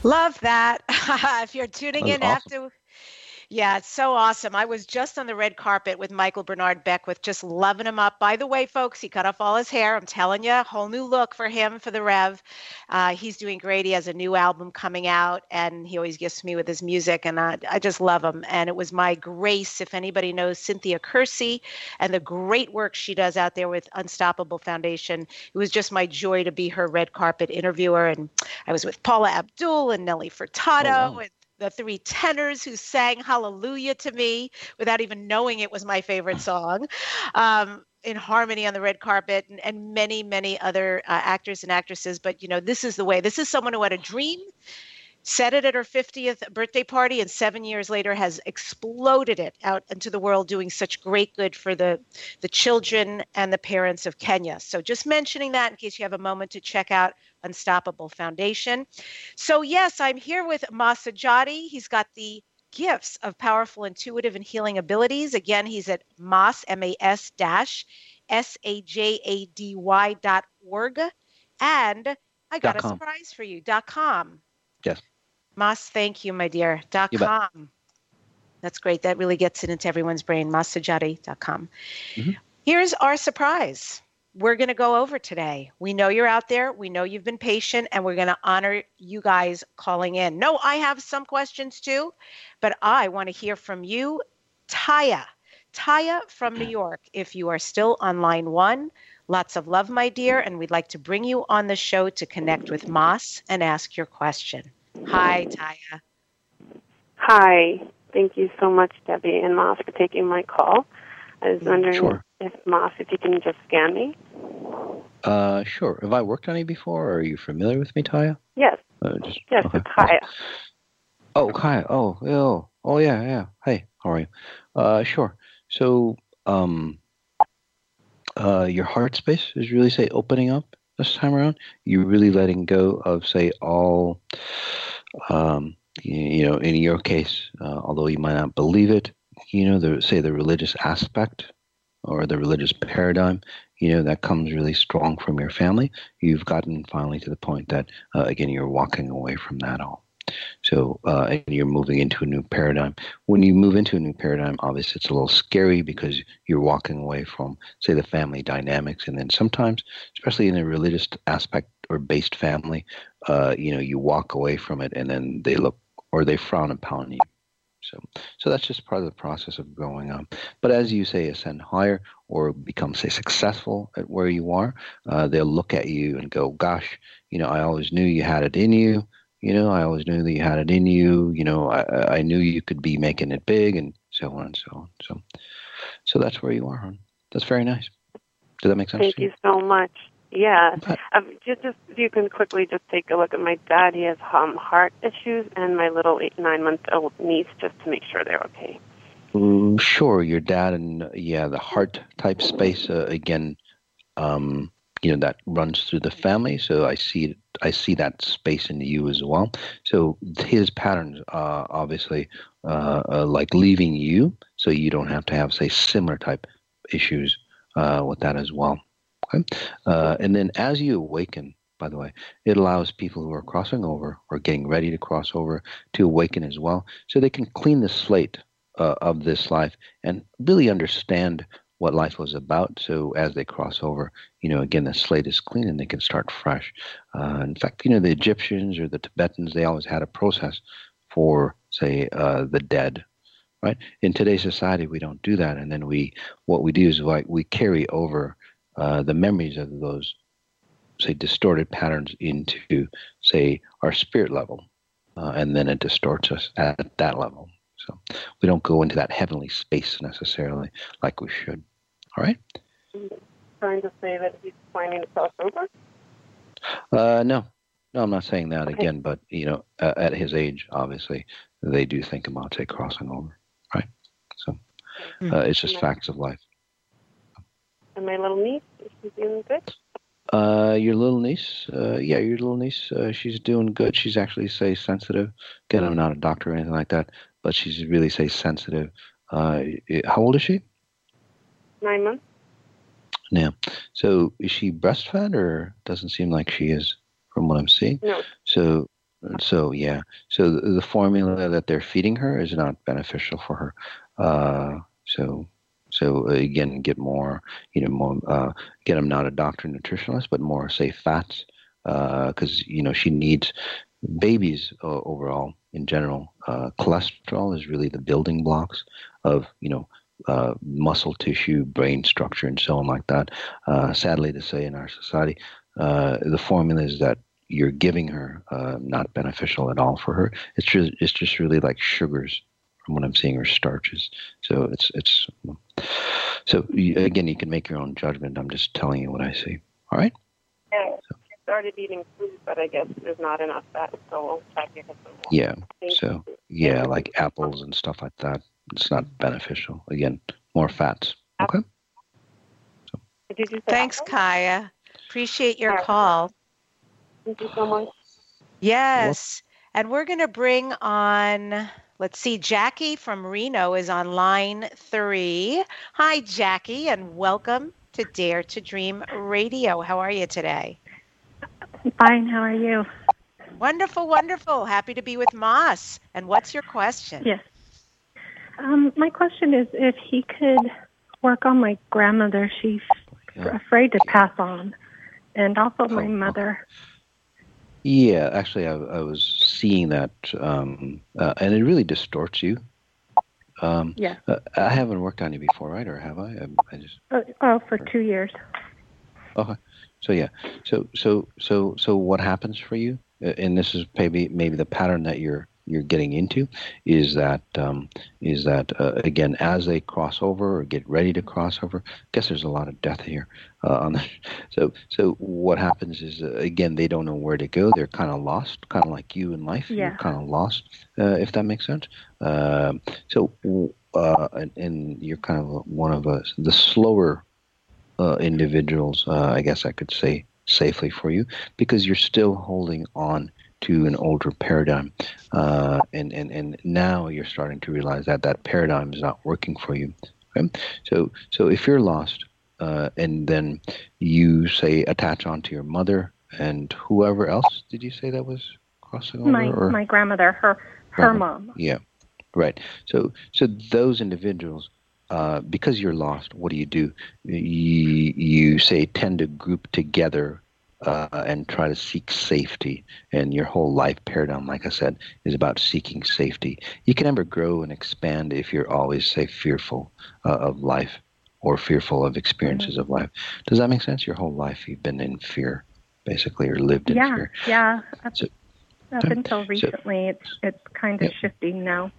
S3: Love that. If you're tuning in
S4: awesome.
S3: after... Yeah, it's so awesome. I was just on the red carpet with Michael Bernard Beckwith, just loving him up. By the way, folks, he cut off all his hair. I'm telling you, a whole new look for him for the Rev. He's doing great. He has a new album coming out, and he always gifts me with his music, and I just love him. And it was my grace, if anybody knows Cynthia Kersey and the great work she does out there with Unstoppable Foundation, it was just my joy to be her red carpet interviewer. And I was with Paula Abdul and Nelly Furtado and the three tenors who sang Hallelujah to me without even knowing it was my favorite song, in harmony on the red carpet, and many, many other actors and actresses. But, you know, this is the way. This is someone who had a dream, said it at her 50th birthday party, and 7 years later has exploded it out into the world, doing such great good for the children and the parents of Kenya. So just mentioning that in case you have a moment to check out Unstoppable Foundation. So yes, I'm here with Mas Sajady. He's got the gifts of powerful, intuitive, and healing abilities. Again, he's at Mas, MAS-SAJADY.org. And I got a surprise for you, .com.
S4: Yes.
S3: Mas, thank you, my dear. .com. That's great. That really gets it into everyone's brain. MasSajady.com. Mm-hmm. Here's our surprise. We're going to go over today. We know you're out there. We know you've been patient, and we're going to honor you guys calling in. No, I have some questions too, but I want to hear from you, Taya. Taya from New York, if you are still on line one. Lots of love, my dear, and we'd like to bring you on the show to connect with Mas and ask your question. Hi, Taya.
S14: Hi. Thank you so much, Debbie and Mas, for taking my call. I was wondering if you can just scan me.
S4: Sure. Have I worked on you before, or are you familiar with me, Taya?
S14: Yes. Yes, okay. It's Kaya.
S4: Oh, Kaya. Oh, yeah. Hey, how are you? Sure. So, your heart space is really, say, opening up this time around. You're really letting go of, say, all, in your case, although you might not believe it, the religious aspect or the religious paradigm, that comes really strong from your family. You've gotten finally to the point that, again, you're walking away from that all. So, and you're moving into a new paradigm. When you move into a new paradigm, obviously it's a little scary because you're walking away from, say, the family dynamics. And then sometimes, especially in a religious aspect or based family, you walk away from it and then they look or they frown upon you. So that's just part of the process of growing up. But as you say, ascend higher or become, say, successful at where you are, they'll look at you and go, gosh, I always knew you had it in you. I always knew that you had it in you. I knew you could be making it big, and so on and so on. So that's where you are, hon. That's very nice. Does that make sense?
S14: Thank you so much. Yeah. Just if you can quickly just take a look at my dad. He has heart issues, and my little 9-month-old niece, just to make sure they're okay.
S4: Sure. Your dad and, the heart type space, again, that runs through the family. So I see that space in you as well. So his patterns are obviously like leaving you, so you don't have to have, say, similar type issues with that as well. Okay. And then as you awaken, by the way, it allows people who are crossing over or getting ready to cross over to awaken as well, so they can clean the slate of this life and really understand what life was about. So as they cross over, again, the slate is clean and they can start fresh. In fact, the Egyptians or the Tibetans, they always had a process for, say, the dead, right? In today's society, we don't do that. And then what we do is we carry over the memories of those, say, distorted patterns into, say, our spirit level. And then it distorts us at that level. So we don't go into that heavenly space necessarily like we should. All right?
S14: Trying to say that he's planning to cross over?
S4: No, I'm not saying that again, but, at his age, obviously, they do think about, say, crossing over, right? So it's just facts of life.
S14: And my little niece, is she doing good?
S4: Your little niece, your little niece, she's doing good. She's actually, say, sensitive. Again, I'm not a doctor or anything like that, but she's really, say, sensitive. How old is she?
S14: 9 months.
S4: Yeah. So is she breastfed, or doesn't seem like she is from what I'm seeing?
S14: No.
S4: So So the formula that they're feeding her is not beneficial for her. So again, get more, get them not a doctor nutritionalist, but more say fats, because she needs babies overall in general. Cholesterol is really the building blocks of muscle tissue, brain structure, and so on like that. Sadly to say, in our society, the formulas that you're giving her not beneficial at all for her. It's just really like sugars from what I'm seeing, or starches. So again, you can make your own judgment. I'm just telling you what I see. All right.
S14: Yeah, she started eating food, but I guess there's not enough fat, so we'll try to get her some more.
S4: Yeah. So like apples and stuff like that. It's not beneficial. Again, more fats. Okay.
S3: Thanks, Kaya. Appreciate your call.
S14: Thank you so much.
S3: Yes. And we're going to bring on, let's see, Jackie from Reno is on line 3. Hi, Jackie, and welcome to Dare to Dream Radio. How are you today?
S15: Fine. How are you?
S3: Wonderful, wonderful. Happy to be with Moss. And what's your question?
S15: Yes. My question is if he could work on my grandmother. She's afraid to pass on. And also my mother.
S4: Yeah, actually, I was seeing that, and it really distorts you.
S15: Yeah.
S4: I haven't worked on you before, right? Or have I? I just.
S15: For 2 years.
S4: Okay. So yeah. So what happens for you? And this is maybe the pattern that you're getting into is that again, as they cross over or get ready to cross over, I guess there's a lot of death here on that. So what happens is again, they don't know where to go. They're kind of lost, kind of like you in life.
S15: Yeah.
S4: You're kind of lost, if that makes sense. And you're kind of one of the slower individuals, I guess I could say safely for you, because you're still holding on to an older paradigm, and now you're starting to realize that paradigm is not working for you. Okay? So if you're lost, and then you say attach onto your mother and whoever else, did you say that was crossing over?
S15: My grandmother, her mom.
S4: Yeah, right. So those individuals, because you're lost, what do? You say tend to group together. And try to seek safety. And your whole life paradigm, like I said, is about seeking safety. You can never grow and expand if you're always, say, fearful of life or fearful of experiences of life. Does that make sense? Your whole life you've been in fear, basically, or lived in fear.
S15: Yeah. Up until recently, it's kind of shifting now.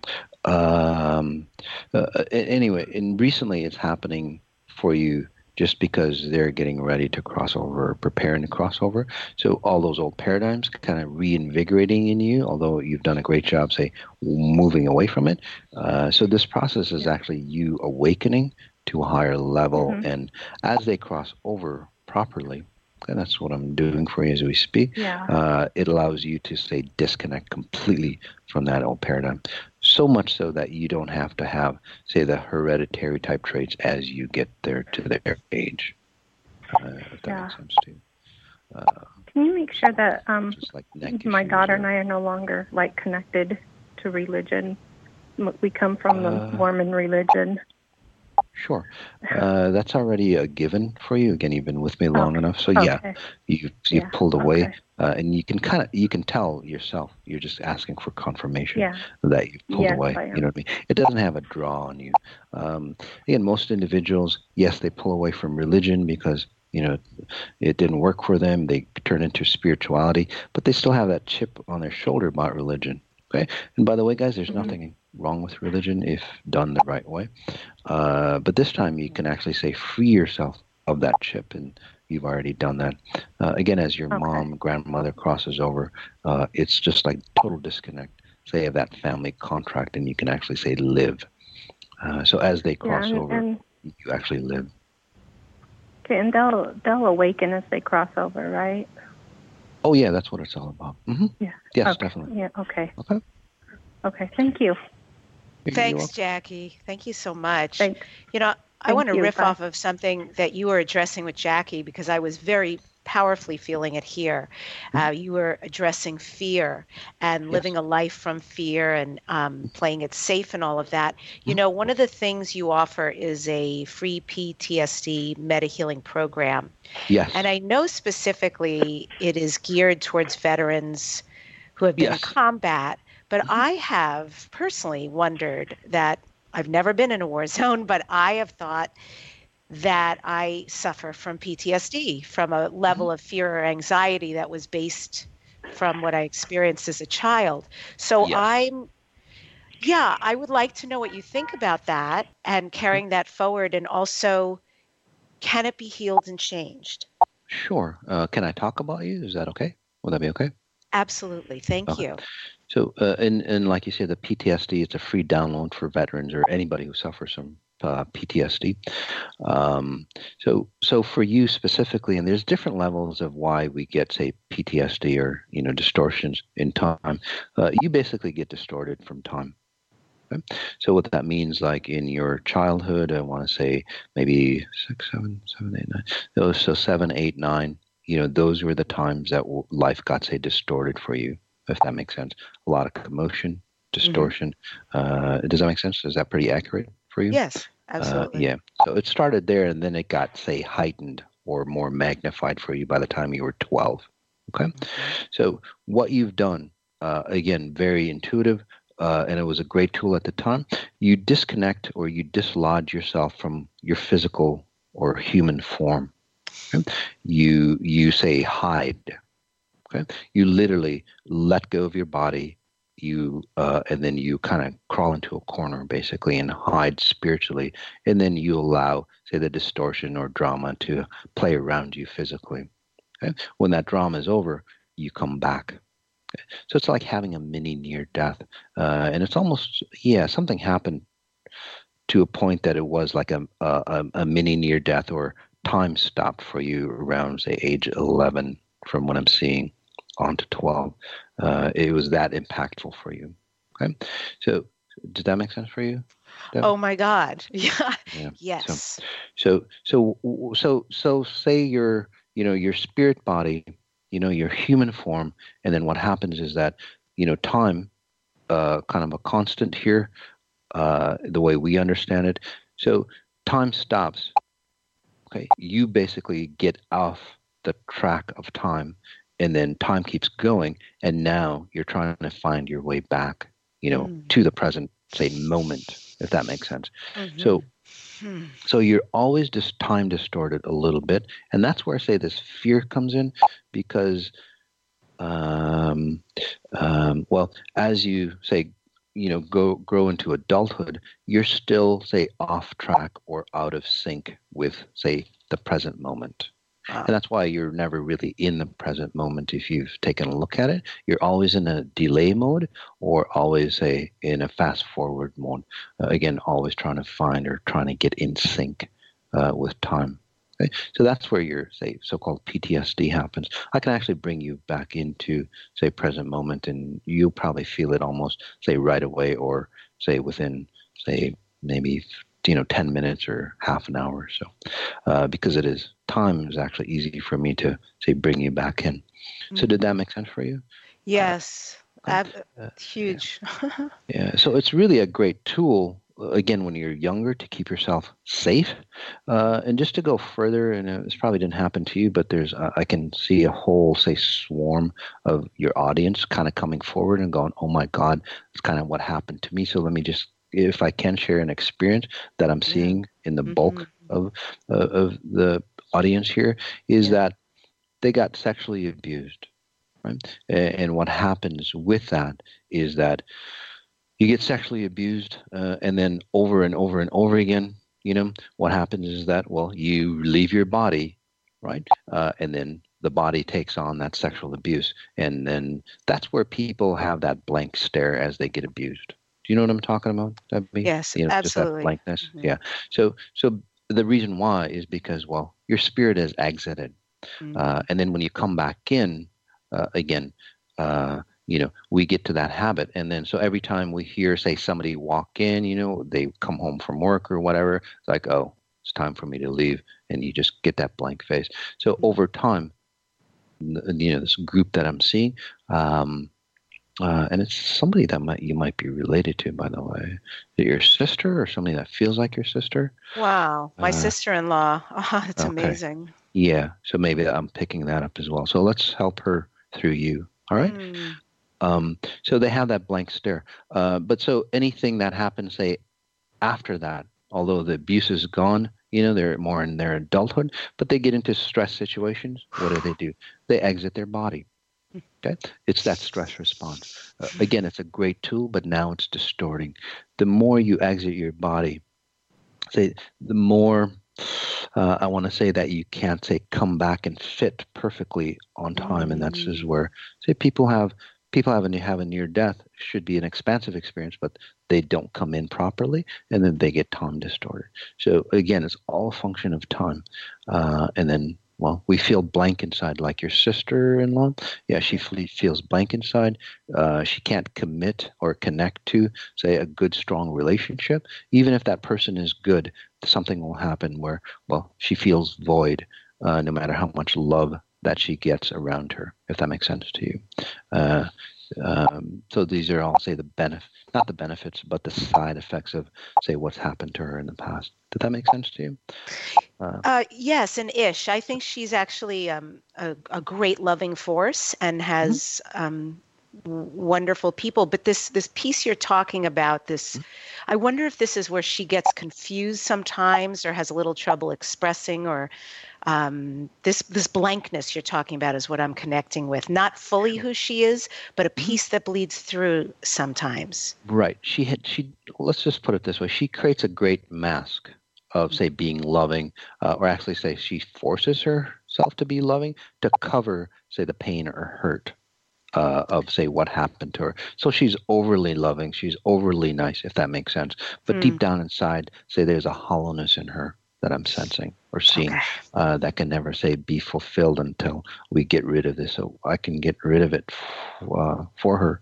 S4: Anyway, and recently it's happening for you just because they're getting ready to cross over or preparing to cross over. So all those old paradigms kind of reinvigorating in you, although you've done a great job, say, moving away from it. So this process is actually you awakening to a higher level. And as they cross over properly, and that's what I'm doing for you as we speak, it allows you to, say, disconnect completely from that old paradigm. So much so that you don't have to have, say, the hereditary type traits as you get there to their age. If that makes sense to you.
S15: Can you make sure that my daughter and I are no longer connected to religion? We come from the Mormon religion.
S4: Sure. That's already a given for you. Again, you've been with me long enough. So you've pulled away. And you can tell yourself, you're just asking for confirmation that you've pulled away. You know what I mean? It doesn't have a draw on you. Again, most individuals, yes, they pull away from religion because, it didn't work for them. They turn into spirituality, but they still have that chip on their shoulder about religion. Okay. And by the way, guys, there's nothing wrong with religion if done the right way. But this time you can actually say free yourself of that chip, and you've already done that. Again, as your mom, grandmother crosses over, it's just like total disconnect, say, of that family contract, and you can actually say live. So as they cross over, you actually live.
S15: Okay, and they'll awaken as they cross over, right?
S4: Oh, yeah, that's what it's all about.
S15: Yeah.
S4: Yes, definitely.
S15: Yeah, okay. Okay, thank you.
S3: Thanks, Jackie. Thank you so much.
S15: Thanks.
S3: I want to riff off of something that you were addressing with Jackie, because I was very powerfully feeling it here. You were addressing fear and living a life from fear and playing it safe and all of that. You know, one of the things you offer is a free PTSD meta healing program.
S4: Yes.
S3: And I know specifically it is geared towards veterans who have been in combat, but I have personally wondered that I've never been in a war zone, but I have thought that I suffer from PTSD, from a level of fear or anxiety that was based from what I experienced as a child. So I would like to know what you think about that and carrying that forward, and also, can it be healed and changed?
S4: Sure. Can I talk about you? Is that okay? Would that be okay?
S3: Absolutely. Thank you.
S4: So, and like you said, the PTSD, it's a free download for veterans or anybody who suffers from PTSD. So for you specifically, and there's different levels of why we get, say, PTSD or, you know, distortions in time. You basically get distorted from time. Okay? So what that means, like in your childhood, I want to say maybe 6, 7, 8, 9. So 7, 8, 9. You know, those were the times that life got, say, distorted for you, if that makes sense. A lot of commotion, distortion. Does that make sense? Is that pretty accurate for you?
S3: Yes, absolutely.
S4: Yeah. So it started there, and then it got, say, heightened or more magnified for you by the time you were 12. Okay? So what you've done, again, very intuitive, and it was a great tool at the time. You disconnect or you dislodge yourself from your physical or human form. Okay? You say hide. Okay? You literally let go of your body. And then you kind of crawl into a corner basically and hide spiritually, and then you allow, say, the distortion or drama to play around you physically. Okay? When that drama is over, you come back. Okay? So it's like having a mini near death, and it's almost something happened to a point that it was like a mini near death, or time stopped for you around, say, age 11, from what I'm seeing, on to 12. It was that impactful for you. Okay, so did that make sense for you, Deb?
S3: Oh my God! Yeah. Yes.
S4: So say your spirit body, your human form, and then what happens is that time, kind of a constant here, the way we understand it. So time stops. Okay, you basically get off the track of time, and then time keeps going, and now you're trying to find your way back, to the present, say, moment, if that makes sense. So you're always just time distorted a little bit, and that's where, say, this fear comes in, because, as you say, grow into adulthood, you're still, say, off track or out of sync with, say, the present moment. And that's why you're never really in the present moment. If you've taken a look at it, you're always in a delay mode, or always, say, in a fast forward mode. Again, always trying to find or trying to get in sync with time. Okay? So that's where your, say, so-called PTSD happens. I can actually bring you back into, say, present moment, and you'll probably feel it almost, say, right away, or, say, within, say, maybe 10 minutes or half an hour or so, because time is actually easy for me to, say, bring you back in. So did that make sense for you?
S3: Yes. Huge.
S4: Yeah. So it's really a great tool, again, when you're younger, to keep yourself safe. And just to go further, and this probably didn't happen to you, but I can see a whole, say, swarm of your audience kind of coming forward and going, oh my God, it's kind of what happened to me. So let me just, if I can, share an experience that I'm seeing in the bulk of the audience here, is that they got sexually abused, right? And what happens with that is that you get sexually abused, and then over and over and over again, what happens is that, you leave your body, right? And then the body takes on that sexual abuse. And then that's where people have that blank stare as they get abused. Do you know what I'm talking about, Debbie?
S3: Yes,
S4: absolutely.
S3: Just that
S4: blankness. Mm-hmm. Yeah. So the reason why is because, your spirit has exited. And then when you come back in, again, we get to that habit. And then, so every time we hear, say, somebody walk in, they come home from work or whatever, it's like, oh, it's time for me to leave. And you just get that blank face. So over time, this group that I'm seeing. And it's somebody that you might be related to, by the way. Is it your sister or somebody that feels like your sister?
S3: Wow, my sister-in-law. Oh, it's amazing.
S4: Yeah, so maybe I'm picking that up as well. So let's help her through you, all right? So they have that blank stare. But so anything that happens, say, after that, although the abuse is gone, they're more in their adulthood, but they get into stress situations. What do? They exit their body. Okay, it's that stress response. Again, it's a great tool, but now it's distorting. The more you exit your body, the more I want to say that you can't come back and fit perfectly on time, and that's just where people have a near death. Should be an expansive experience, but they don't come in properly, and then they get time distorted. So again, it's all a function of time, and then. Well, we feel blank inside, like your sister-in-law. Yeah, she feels blank inside. She can't commit or connect to, say, a good, strong relationship. Even if that person is good, something will happen where, she feels void, no matter how much love that she gets around her, if that makes sense to you. So these are all, say, not the benefits, but the side effects of, say, what's happened to her in the past. Did that make sense to you?
S3: Yes, and Ish. I think she's actually a great loving force and has wonderful people. But this piece you're talking about, I wonder if this is where she gets confused sometimes or has a little trouble expressing, or this blankness you're talking about is what I'm connecting with. Not fully who she is, but a piece that bleeds through sometimes.
S4: Right. Let's just put it this way. She creates a great mask of, say, being loving, or actually say she forces herself to be loving to cover, say, the pain or hurt of, say, what happened to her. So she's overly loving. She's overly nice, if that makes sense. But deep down inside, say, there's a hollowness in her that I'm sensing or seeing that can never, say, be fulfilled until we get rid of this. So I can get rid of it for her.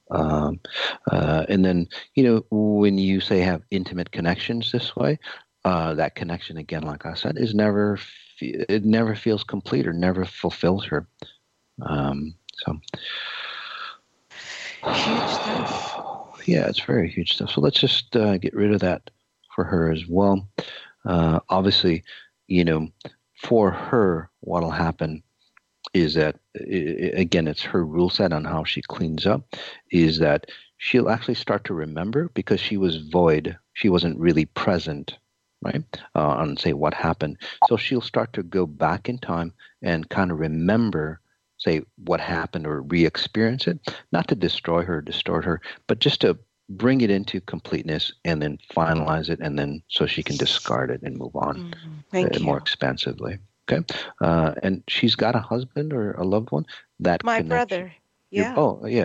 S4: And then, when you, say, have intimate connections this way, that connection, again, like I said, it never feels complete or never fulfills her. So
S3: huge stuff.
S4: Yeah, it's very huge stuff. So let's just get rid of that for her as well. Obviously, for her, what'll happen is that, again, it's her rule set on how she cleans up, is that she'll actually start to remember because she was void. She wasn't really present, right, on, say, what happened. So she'll start to go back in time and kind of remember, say, what happened or re-experience it, not to destroy her, distort her, but just to bring it into completeness and then finalize it, and then so she can discard it and move on more expansively. Okay. And she's got a husband or a loved one that
S3: my brother. Yeah.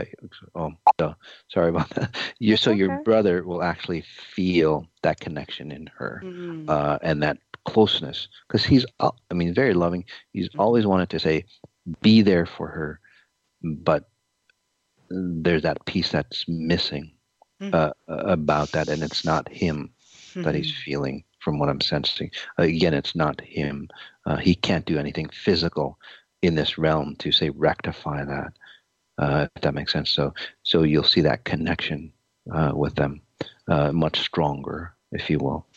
S4: Sorry about that. So your brother will actually feel that connection in her, and that closeness, because he's, very loving. He's always wanted to, say, be there for her, but there's that piece that's missing about that, and it's not him that he's feeling. From what I'm sensing, again, it's not him. He can't do anything physical in this realm to, say, rectify that. If that makes sense. So you'll see that connection with them much stronger, if you will.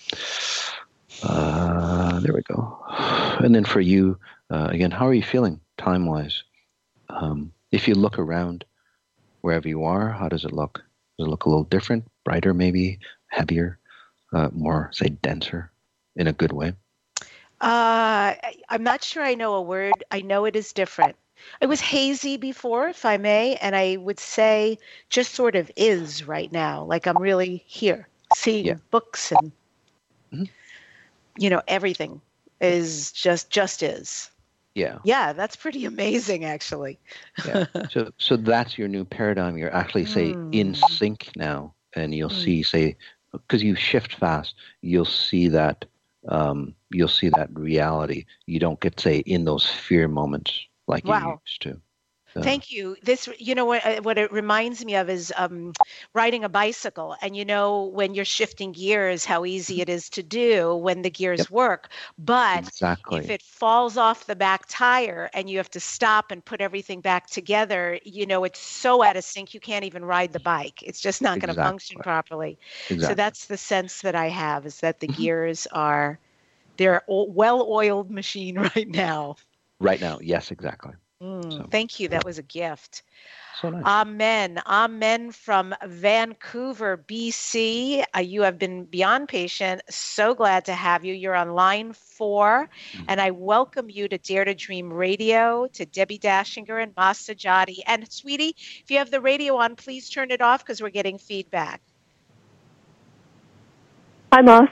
S4: There we go. And then for you, again, how are you feeling time-wise? If you look around wherever you are, how does it look? Does it look a little different, brighter maybe, heavier, more, say, denser in a good way?
S3: I'm not sure I know a word. I know it is different. It was hazy before, if I may, and I would say just sort of is right now. Like I'm really here, seeing books and, everything is just is.
S4: Yeah.
S3: Yeah, that's pretty amazing, actually.
S4: Yeah. So that's your new paradigm. You're actually, say, in sync now, and you'll see, say, because you shift fast, you'll see that reality. You don't get, say, in those fear moments like you used to.
S3: Thank you. This, what it reminds me of is riding a bicycle. And when you're shifting gears, how easy it is to do when the gears work. But if it falls off the back tire and you have to stop and put everything back together, it's so out of sync you can't even ride the bike. It's just not going to function properly. So that's the sense that I have, is that the gears they're a well-oiled machine right now.
S4: Right now, yes, exactly.
S3: Thank you. That was a gift.
S4: So nice.
S3: Amen. Amen from Vancouver, BC. You have been beyond patient. So glad to have you. You're on line 4, and I welcome you to Dare to Dream Radio, to Debbie Dashinger and Mas Sajati. And sweetie, if you have the radio on, please turn it off because we're getting feedback.
S16: Hi, Mas.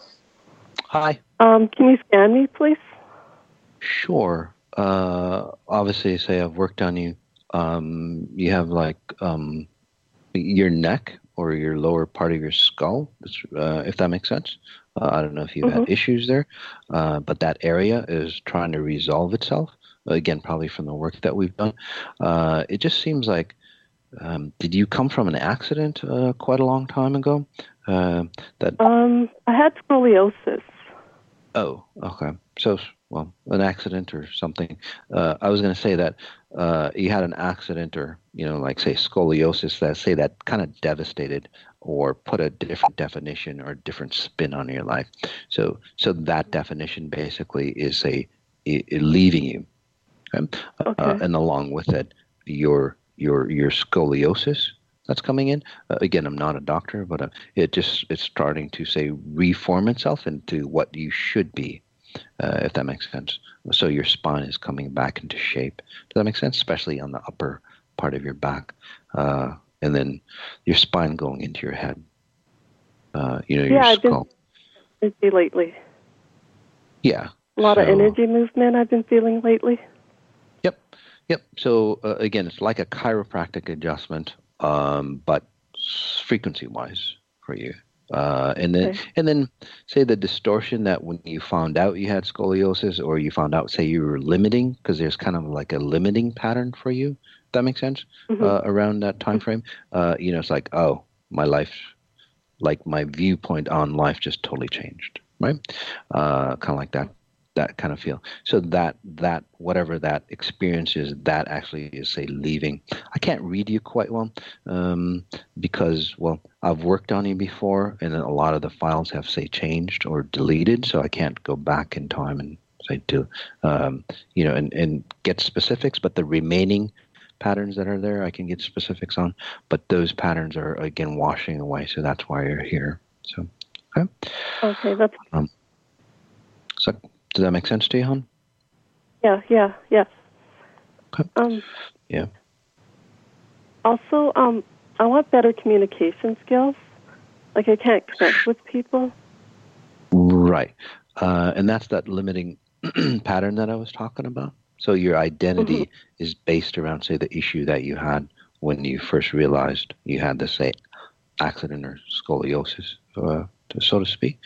S4: Hi.
S16: Can you scan me, please?
S4: Sure. Obviously, say I've worked on you. You have your neck or your lower part of your skull, if that makes sense. I don't know if you've had issues there, but that area is trying to resolve itself. Again, probably from the work that we've done. It just seems like, did you come from an accident quite a long time ago?
S16: I had scoliosis.
S4: Oh, okay. So, an accident or something. I was going to say that you had an accident or, say scoliosis, that kind of devastated or put a different definition or a different spin on your life. So that definition basically is leaving you. Okay. And along with it, your scoliosis that's coming in. Again, I'm not a doctor, but it's starting to reform itself into what you should be, if that makes sense. So your spine is coming back into shape. Does that make sense? Especially on the upper part of your back, and then your spine going into your head. Your skull.
S16: I've been busy lately.
S4: Yeah.
S16: A lot of energy movement I've been feeling lately.
S4: Yep. So again, it's like a chiropractic adjustment. But frequency-wise for you, and then say the distortion that when you found out you had scoliosis, or you found out, say you were limiting, because there's kind of like a limiting pattern for you. If that makes sense. Around that time frame, it's like, oh, my life, like my viewpoint on life just totally changed, right? Kind of like that kind of feel. So that whatever that experience is, that actually is, say, leaving. I can't read you quite well because, I've worked on you before, and a lot of the files have, say, changed or deleted, so I can't go back in time and say and get specifics, but the remaining patterns that are there, I can get specifics on, but those patterns are, again, washing away, so that's why you're here. So, okay.
S16: Okay, that's...
S4: So, does that make sense to you, hon?
S16: Yeah.
S4: Okay. Yeah.
S16: Also, I want better communication skills. Like, I can't connect with people.
S4: Right. And that's that limiting pattern that I was talking about. So your identity is based around, say, the issue that you had when you first realized you had this, say, accident or scoliosis, so to speak.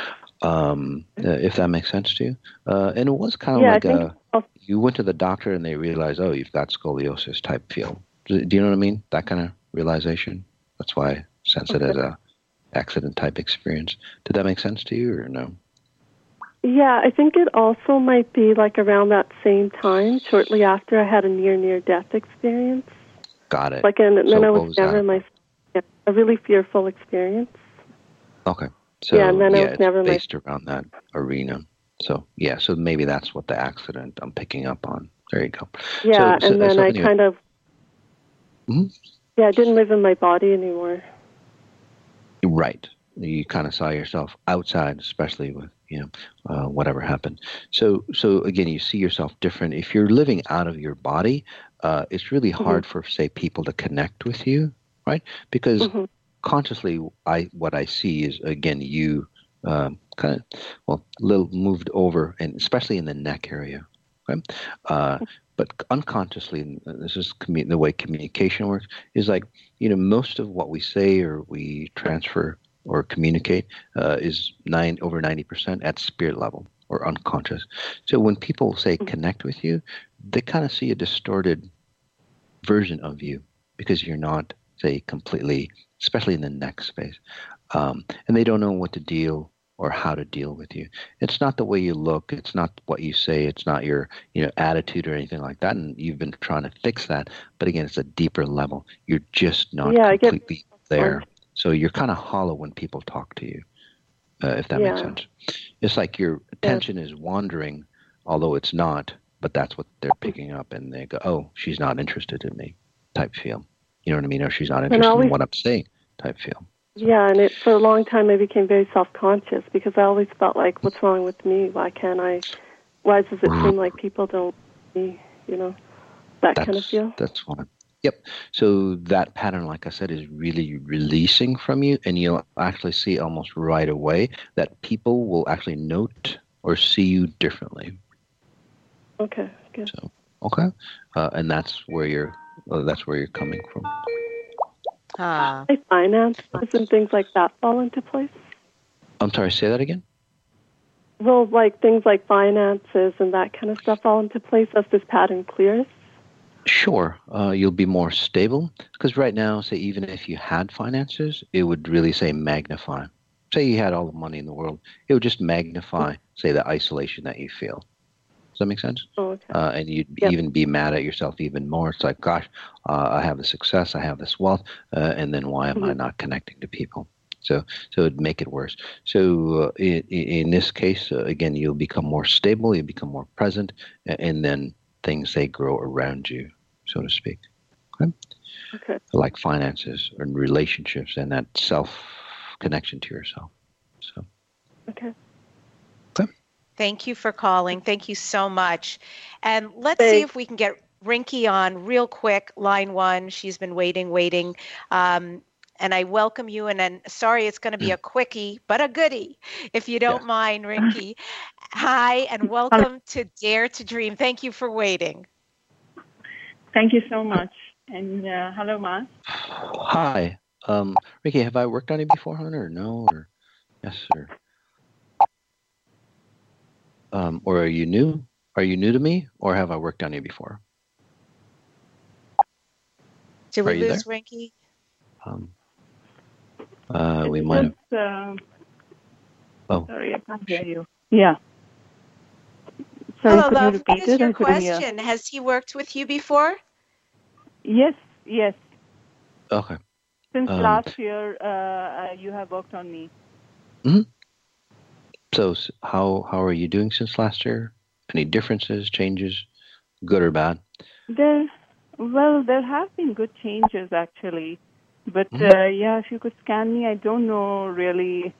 S4: If that makes sense to you. And it was kind of you went to the doctor and they realized, oh, you've got scoliosis type feel. Do you know what I mean? That kind of realization. That's why I sense it as a accident type experience. Did that make sense to you or no?
S16: Yeah, I think it also might be like around that same time, shortly after I had a near death experience.
S4: Got it.
S16: Then I was never a really fearful experience.
S4: Okay. So,
S16: and then
S4: it's based around that arena. So, so maybe that's what the accident I'm picking up on. There you go.
S16: Yeah, and then I kind of... I didn't live in my body anymore.
S4: Right. You kind of saw yourself outside, especially with, whatever happened. So again, you see yourself different. If you're living out of your body, it's really hard for, say, people to connect with you, right? Because... consciously, what I see is, again, you kind of, little moved over, and especially in the neck area. Okay? But unconsciously, this is the way communication works, is like, most of what we say or we transfer or communicate is over 90% at spirit level or unconscious. So when people say connect with you, they kind of see a distorted version of you because you're not, say, completely, especially in the next space. And they don't know what to deal or how to deal with you. It's not the way you look. It's not what you say. It's not your attitude or anything like that. And you've been trying to fix that. But again, it's a deeper level. You're just not completely there. So you're kind of hollow when people talk to you, if that makes sense. It's like your attention is wandering, although it's not, but that's what they're picking up. And they go, oh, she's not interested in me type feel. You know what I mean? Or she's not interested in what I'm saying type feel.
S16: Yeah, and for a long time I became very self-conscious because I always felt like, what's wrong with me? Why can't I? Why does it seem like people don't see, that kind of feel?
S4: That's fine. Yep. So that pattern, like I said, is really releasing from you, and you'll actually see almost right away that people will actually note or see you differently.
S16: Okay, good.
S4: So, okay, and that's where you're coming from.
S16: Finances and things like that fall into place?
S4: I'm sorry, say that again?
S16: Well, like things like finances and that kind of stuff fall into place as this pattern clears?
S4: Sure. You'll be more stable because right now, say, even if you had finances, it would really say magnify. Say you had all the money in the world, it would just magnify, say, the isolation that you feel. Does that make sense?
S16: Oh, okay.
S4: And you'd even be mad at yourself even more. It's like, gosh, I have the success, I have this wealth, and then why am I not connecting to people? So it'd make it worse. So in this case, again, you'll become more stable, you become more present, and then things, they grow around you, so to speak.
S16: Okay.
S4: Like finances and relationships and that self-connection to yourself. So.
S16: Okay.
S3: Thank you for calling. Thank you so much. And let's see if we can get Rinky on real quick, line 1. She's been waiting. And I welcome you. And then, sorry, it's going to be a quickie, but a goodie, if you don't mind, Rinky. Hi, and welcome to Dare to Dream. Thank you for waiting.
S17: Thank you so much. And hello, Ma.
S4: Hi. Rinky, have I worked on you before, hon, or no? Or yes, sir. Or are you new? Are you new to me, or have I worked on you before?
S3: Did we lose Rinky?
S4: We might have.
S17: Sorry, I can't hear you. Yeah.
S3: Sorry, hello, love. What is your question? Has he worked with you before?
S17: Yes.
S4: Okay.
S17: Since last year, you have worked on me.
S4: Mm-hmm. So how are you doing since last year? Any differences, changes, good or bad?
S17: There have been good changes actually, but if you could scan me, I don't know really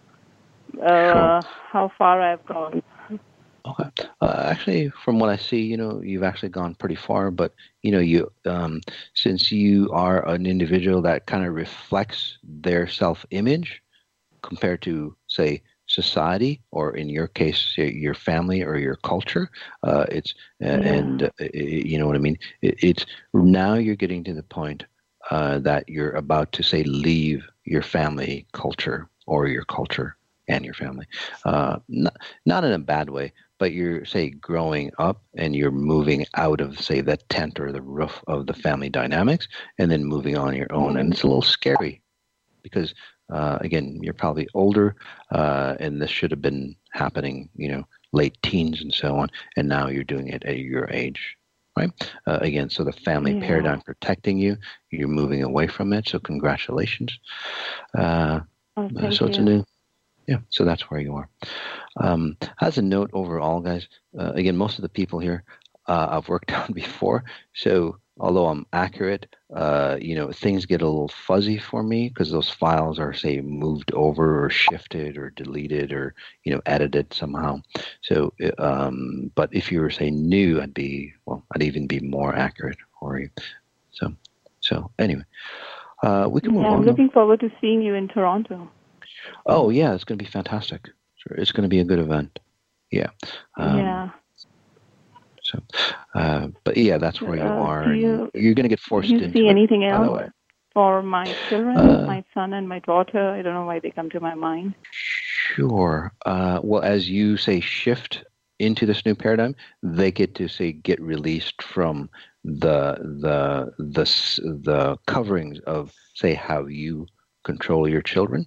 S17: how far I've gone.
S4: Okay. Actually, from what I see, you've actually gone pretty far. But you since you are an individual that kind of reflects their self-image compared to, say, society, or in your case, your family or your culture, and you know what I mean. It's now you're getting to the point that you're about to, say, leave your family culture or your culture and your family, not in a bad way, but you're, say, growing up and you're moving out of, say, the tent or the roof of the family dynamics, and then moving on your own, and it's a little scary because. Again, you're probably older, and this should have been happening, late teens and so on, and now you're doing it at your age, right? Again, so the family paradigm protecting you, you're moving away from it, so congratulations. So it's a new, so that's where you are. As a note overall, guys, again, most of the people here I've worked on before, so although I'm accurate, things get a little fuzzy for me because those files are, say, moved over or shifted or deleted or, edited somehow. So, but if you were, say, new, I'd even be more accurate for you. So anyway, we can move on.
S17: I'm looking forward to seeing you in Toronto.
S4: Oh, yeah, it's going to be fantastic. Sure. It's going to be a good event. Yeah. So, but yeah, that's where you are. You're going to get forced into it.
S17: Do you see anything else for my children, my son and my daughter? I don't know why they come to my mind.
S4: Sure. Well, as you, say, shift into this new paradigm, they get to, say, get released from the coverings of, say, how you control your children.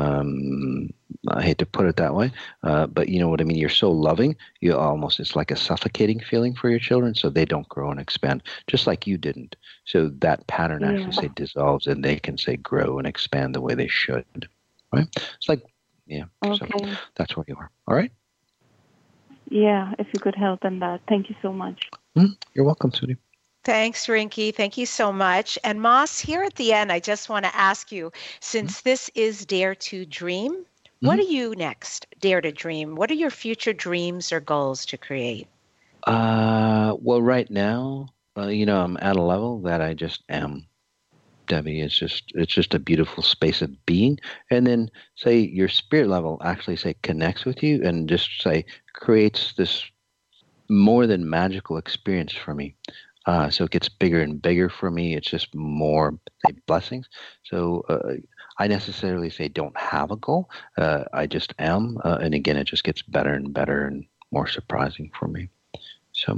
S4: I hate to put it that way, but you know what I mean? You're so loving, it's like a suffocating feeling for your children, so they don't grow and expand, just like you didn't. So that pattern actually, say, dissolves, and they can, say, grow and expand the way they should, right? It's like,
S17: Okay.
S4: So that's where you are. All right?
S17: Yeah, if you could help in that. Thank you so much.
S4: You're welcome, Sudhi.
S3: Thanks, Rinki. Thank you so much. And Moss, here at the end, I just want to ask you, since this is Dare to Dream, what are you next? Dare to Dream. What are your future dreams or goals to create?
S4: Well, right now, I'm at a level that I just am. Debbie, it's just a beautiful space of being. And then, say, your spirit level actually, say, connects with you and just, say, creates this more than magical experience for me. So it gets bigger and bigger for me. It's just more, say, blessings. So I necessarily, say, don't have a goal. I just am. And again, it just gets better and better and more surprising for me. So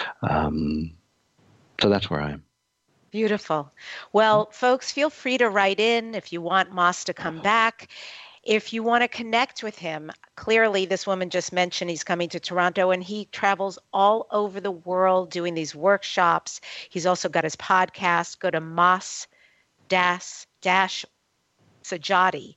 S4: that's where I am.
S3: Beautiful. Well, folks, feel free to write in if you want Moss to come back. If you want to connect with him, clearly this woman just mentioned he's coming to Toronto, and he travels all over the world doing these workshops. He's also got his podcast. Go to Moss-Sajady,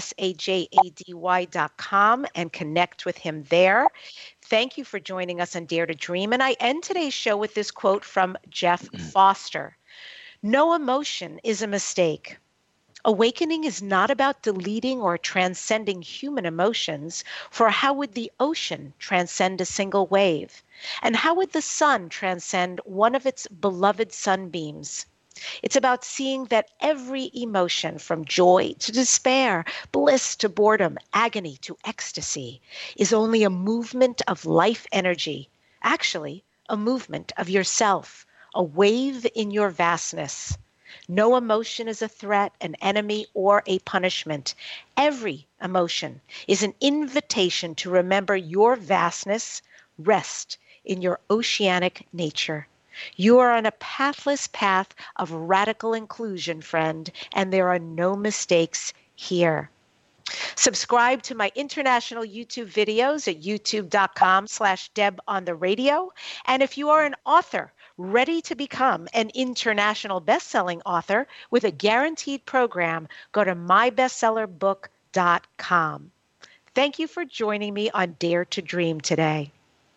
S3: SAJADY.com, and connect with him there. Thank you for joining us on Dare to Dream. And I end today's show with this quote from Jeff Foster. No emotion is a mistake. Awakening is not about deleting or transcending human emotions, for how would the ocean transcend a single wave? And how would the sun transcend one of its beloved sunbeams? It's about seeing that every emotion, from joy to despair, bliss to boredom, agony to ecstasy, is only a movement of life energy, actually a movement of yourself, a wave in your vastness. No emotion is a threat, an enemy, or a punishment. Every emotion is an invitation to remember your vastness, rest in your oceanic nature. You are on a pathless path of radical inclusion, friend, and there are no mistakes here. Subscribe to my international YouTube videos at youtube.com/DebOnTheRadio. And if you are an author ready to become an international best-selling author with a guaranteed program, go to mybestsellerbook.com. Thank you for joining me on Dare to Dream today.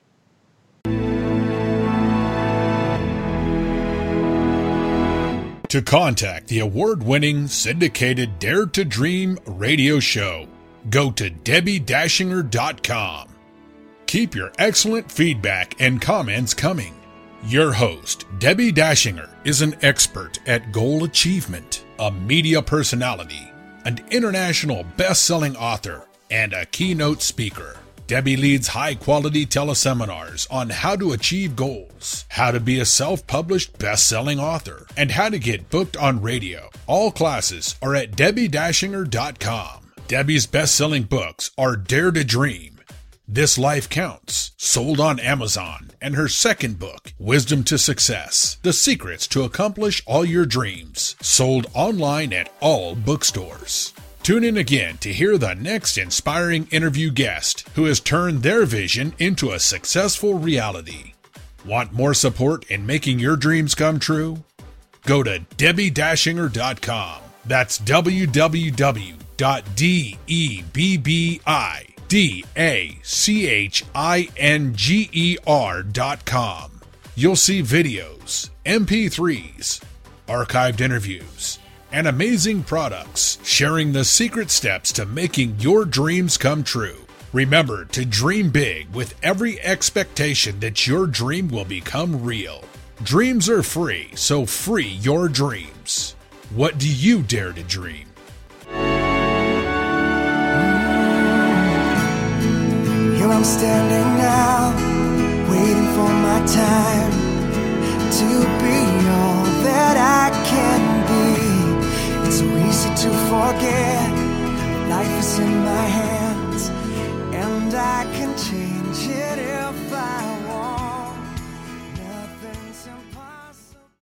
S18: To contact the award-winning syndicated Dare to Dream radio show, go to DebbieDashinger.com. Keep your excellent feedback and comments coming. Your host, Debbie Dashinger, is an expert at goal achievement, a media personality, an international best-selling author, and a keynote speaker. Debbie leads high-quality teleseminars on how to achieve goals, how to be a self-published best-selling author, and how to get booked on radio. All classes are at DebbieDashinger.com. Debbie's best-selling books are Dare to Dream, This Life Counts, sold on Amazon, and her second book, Wisdom to Success, The Secrets to Accomplish All Your Dreams, sold online at all bookstores. Tune in again to hear the next inspiring interview guest who has turned their vision into a successful reality. Want more support in making your dreams come true? Go to DebbieDashinger.com. That's www.DebbieDashinger.com. You'll see videos, MP3s, archived interviews, and amazing products sharing the secret steps to making your dreams come true. Remember to dream big with every expectation that your dream will become real. Dreams are free, so free your dreams. What do you dare to dream?
S19: Here I'm standing now,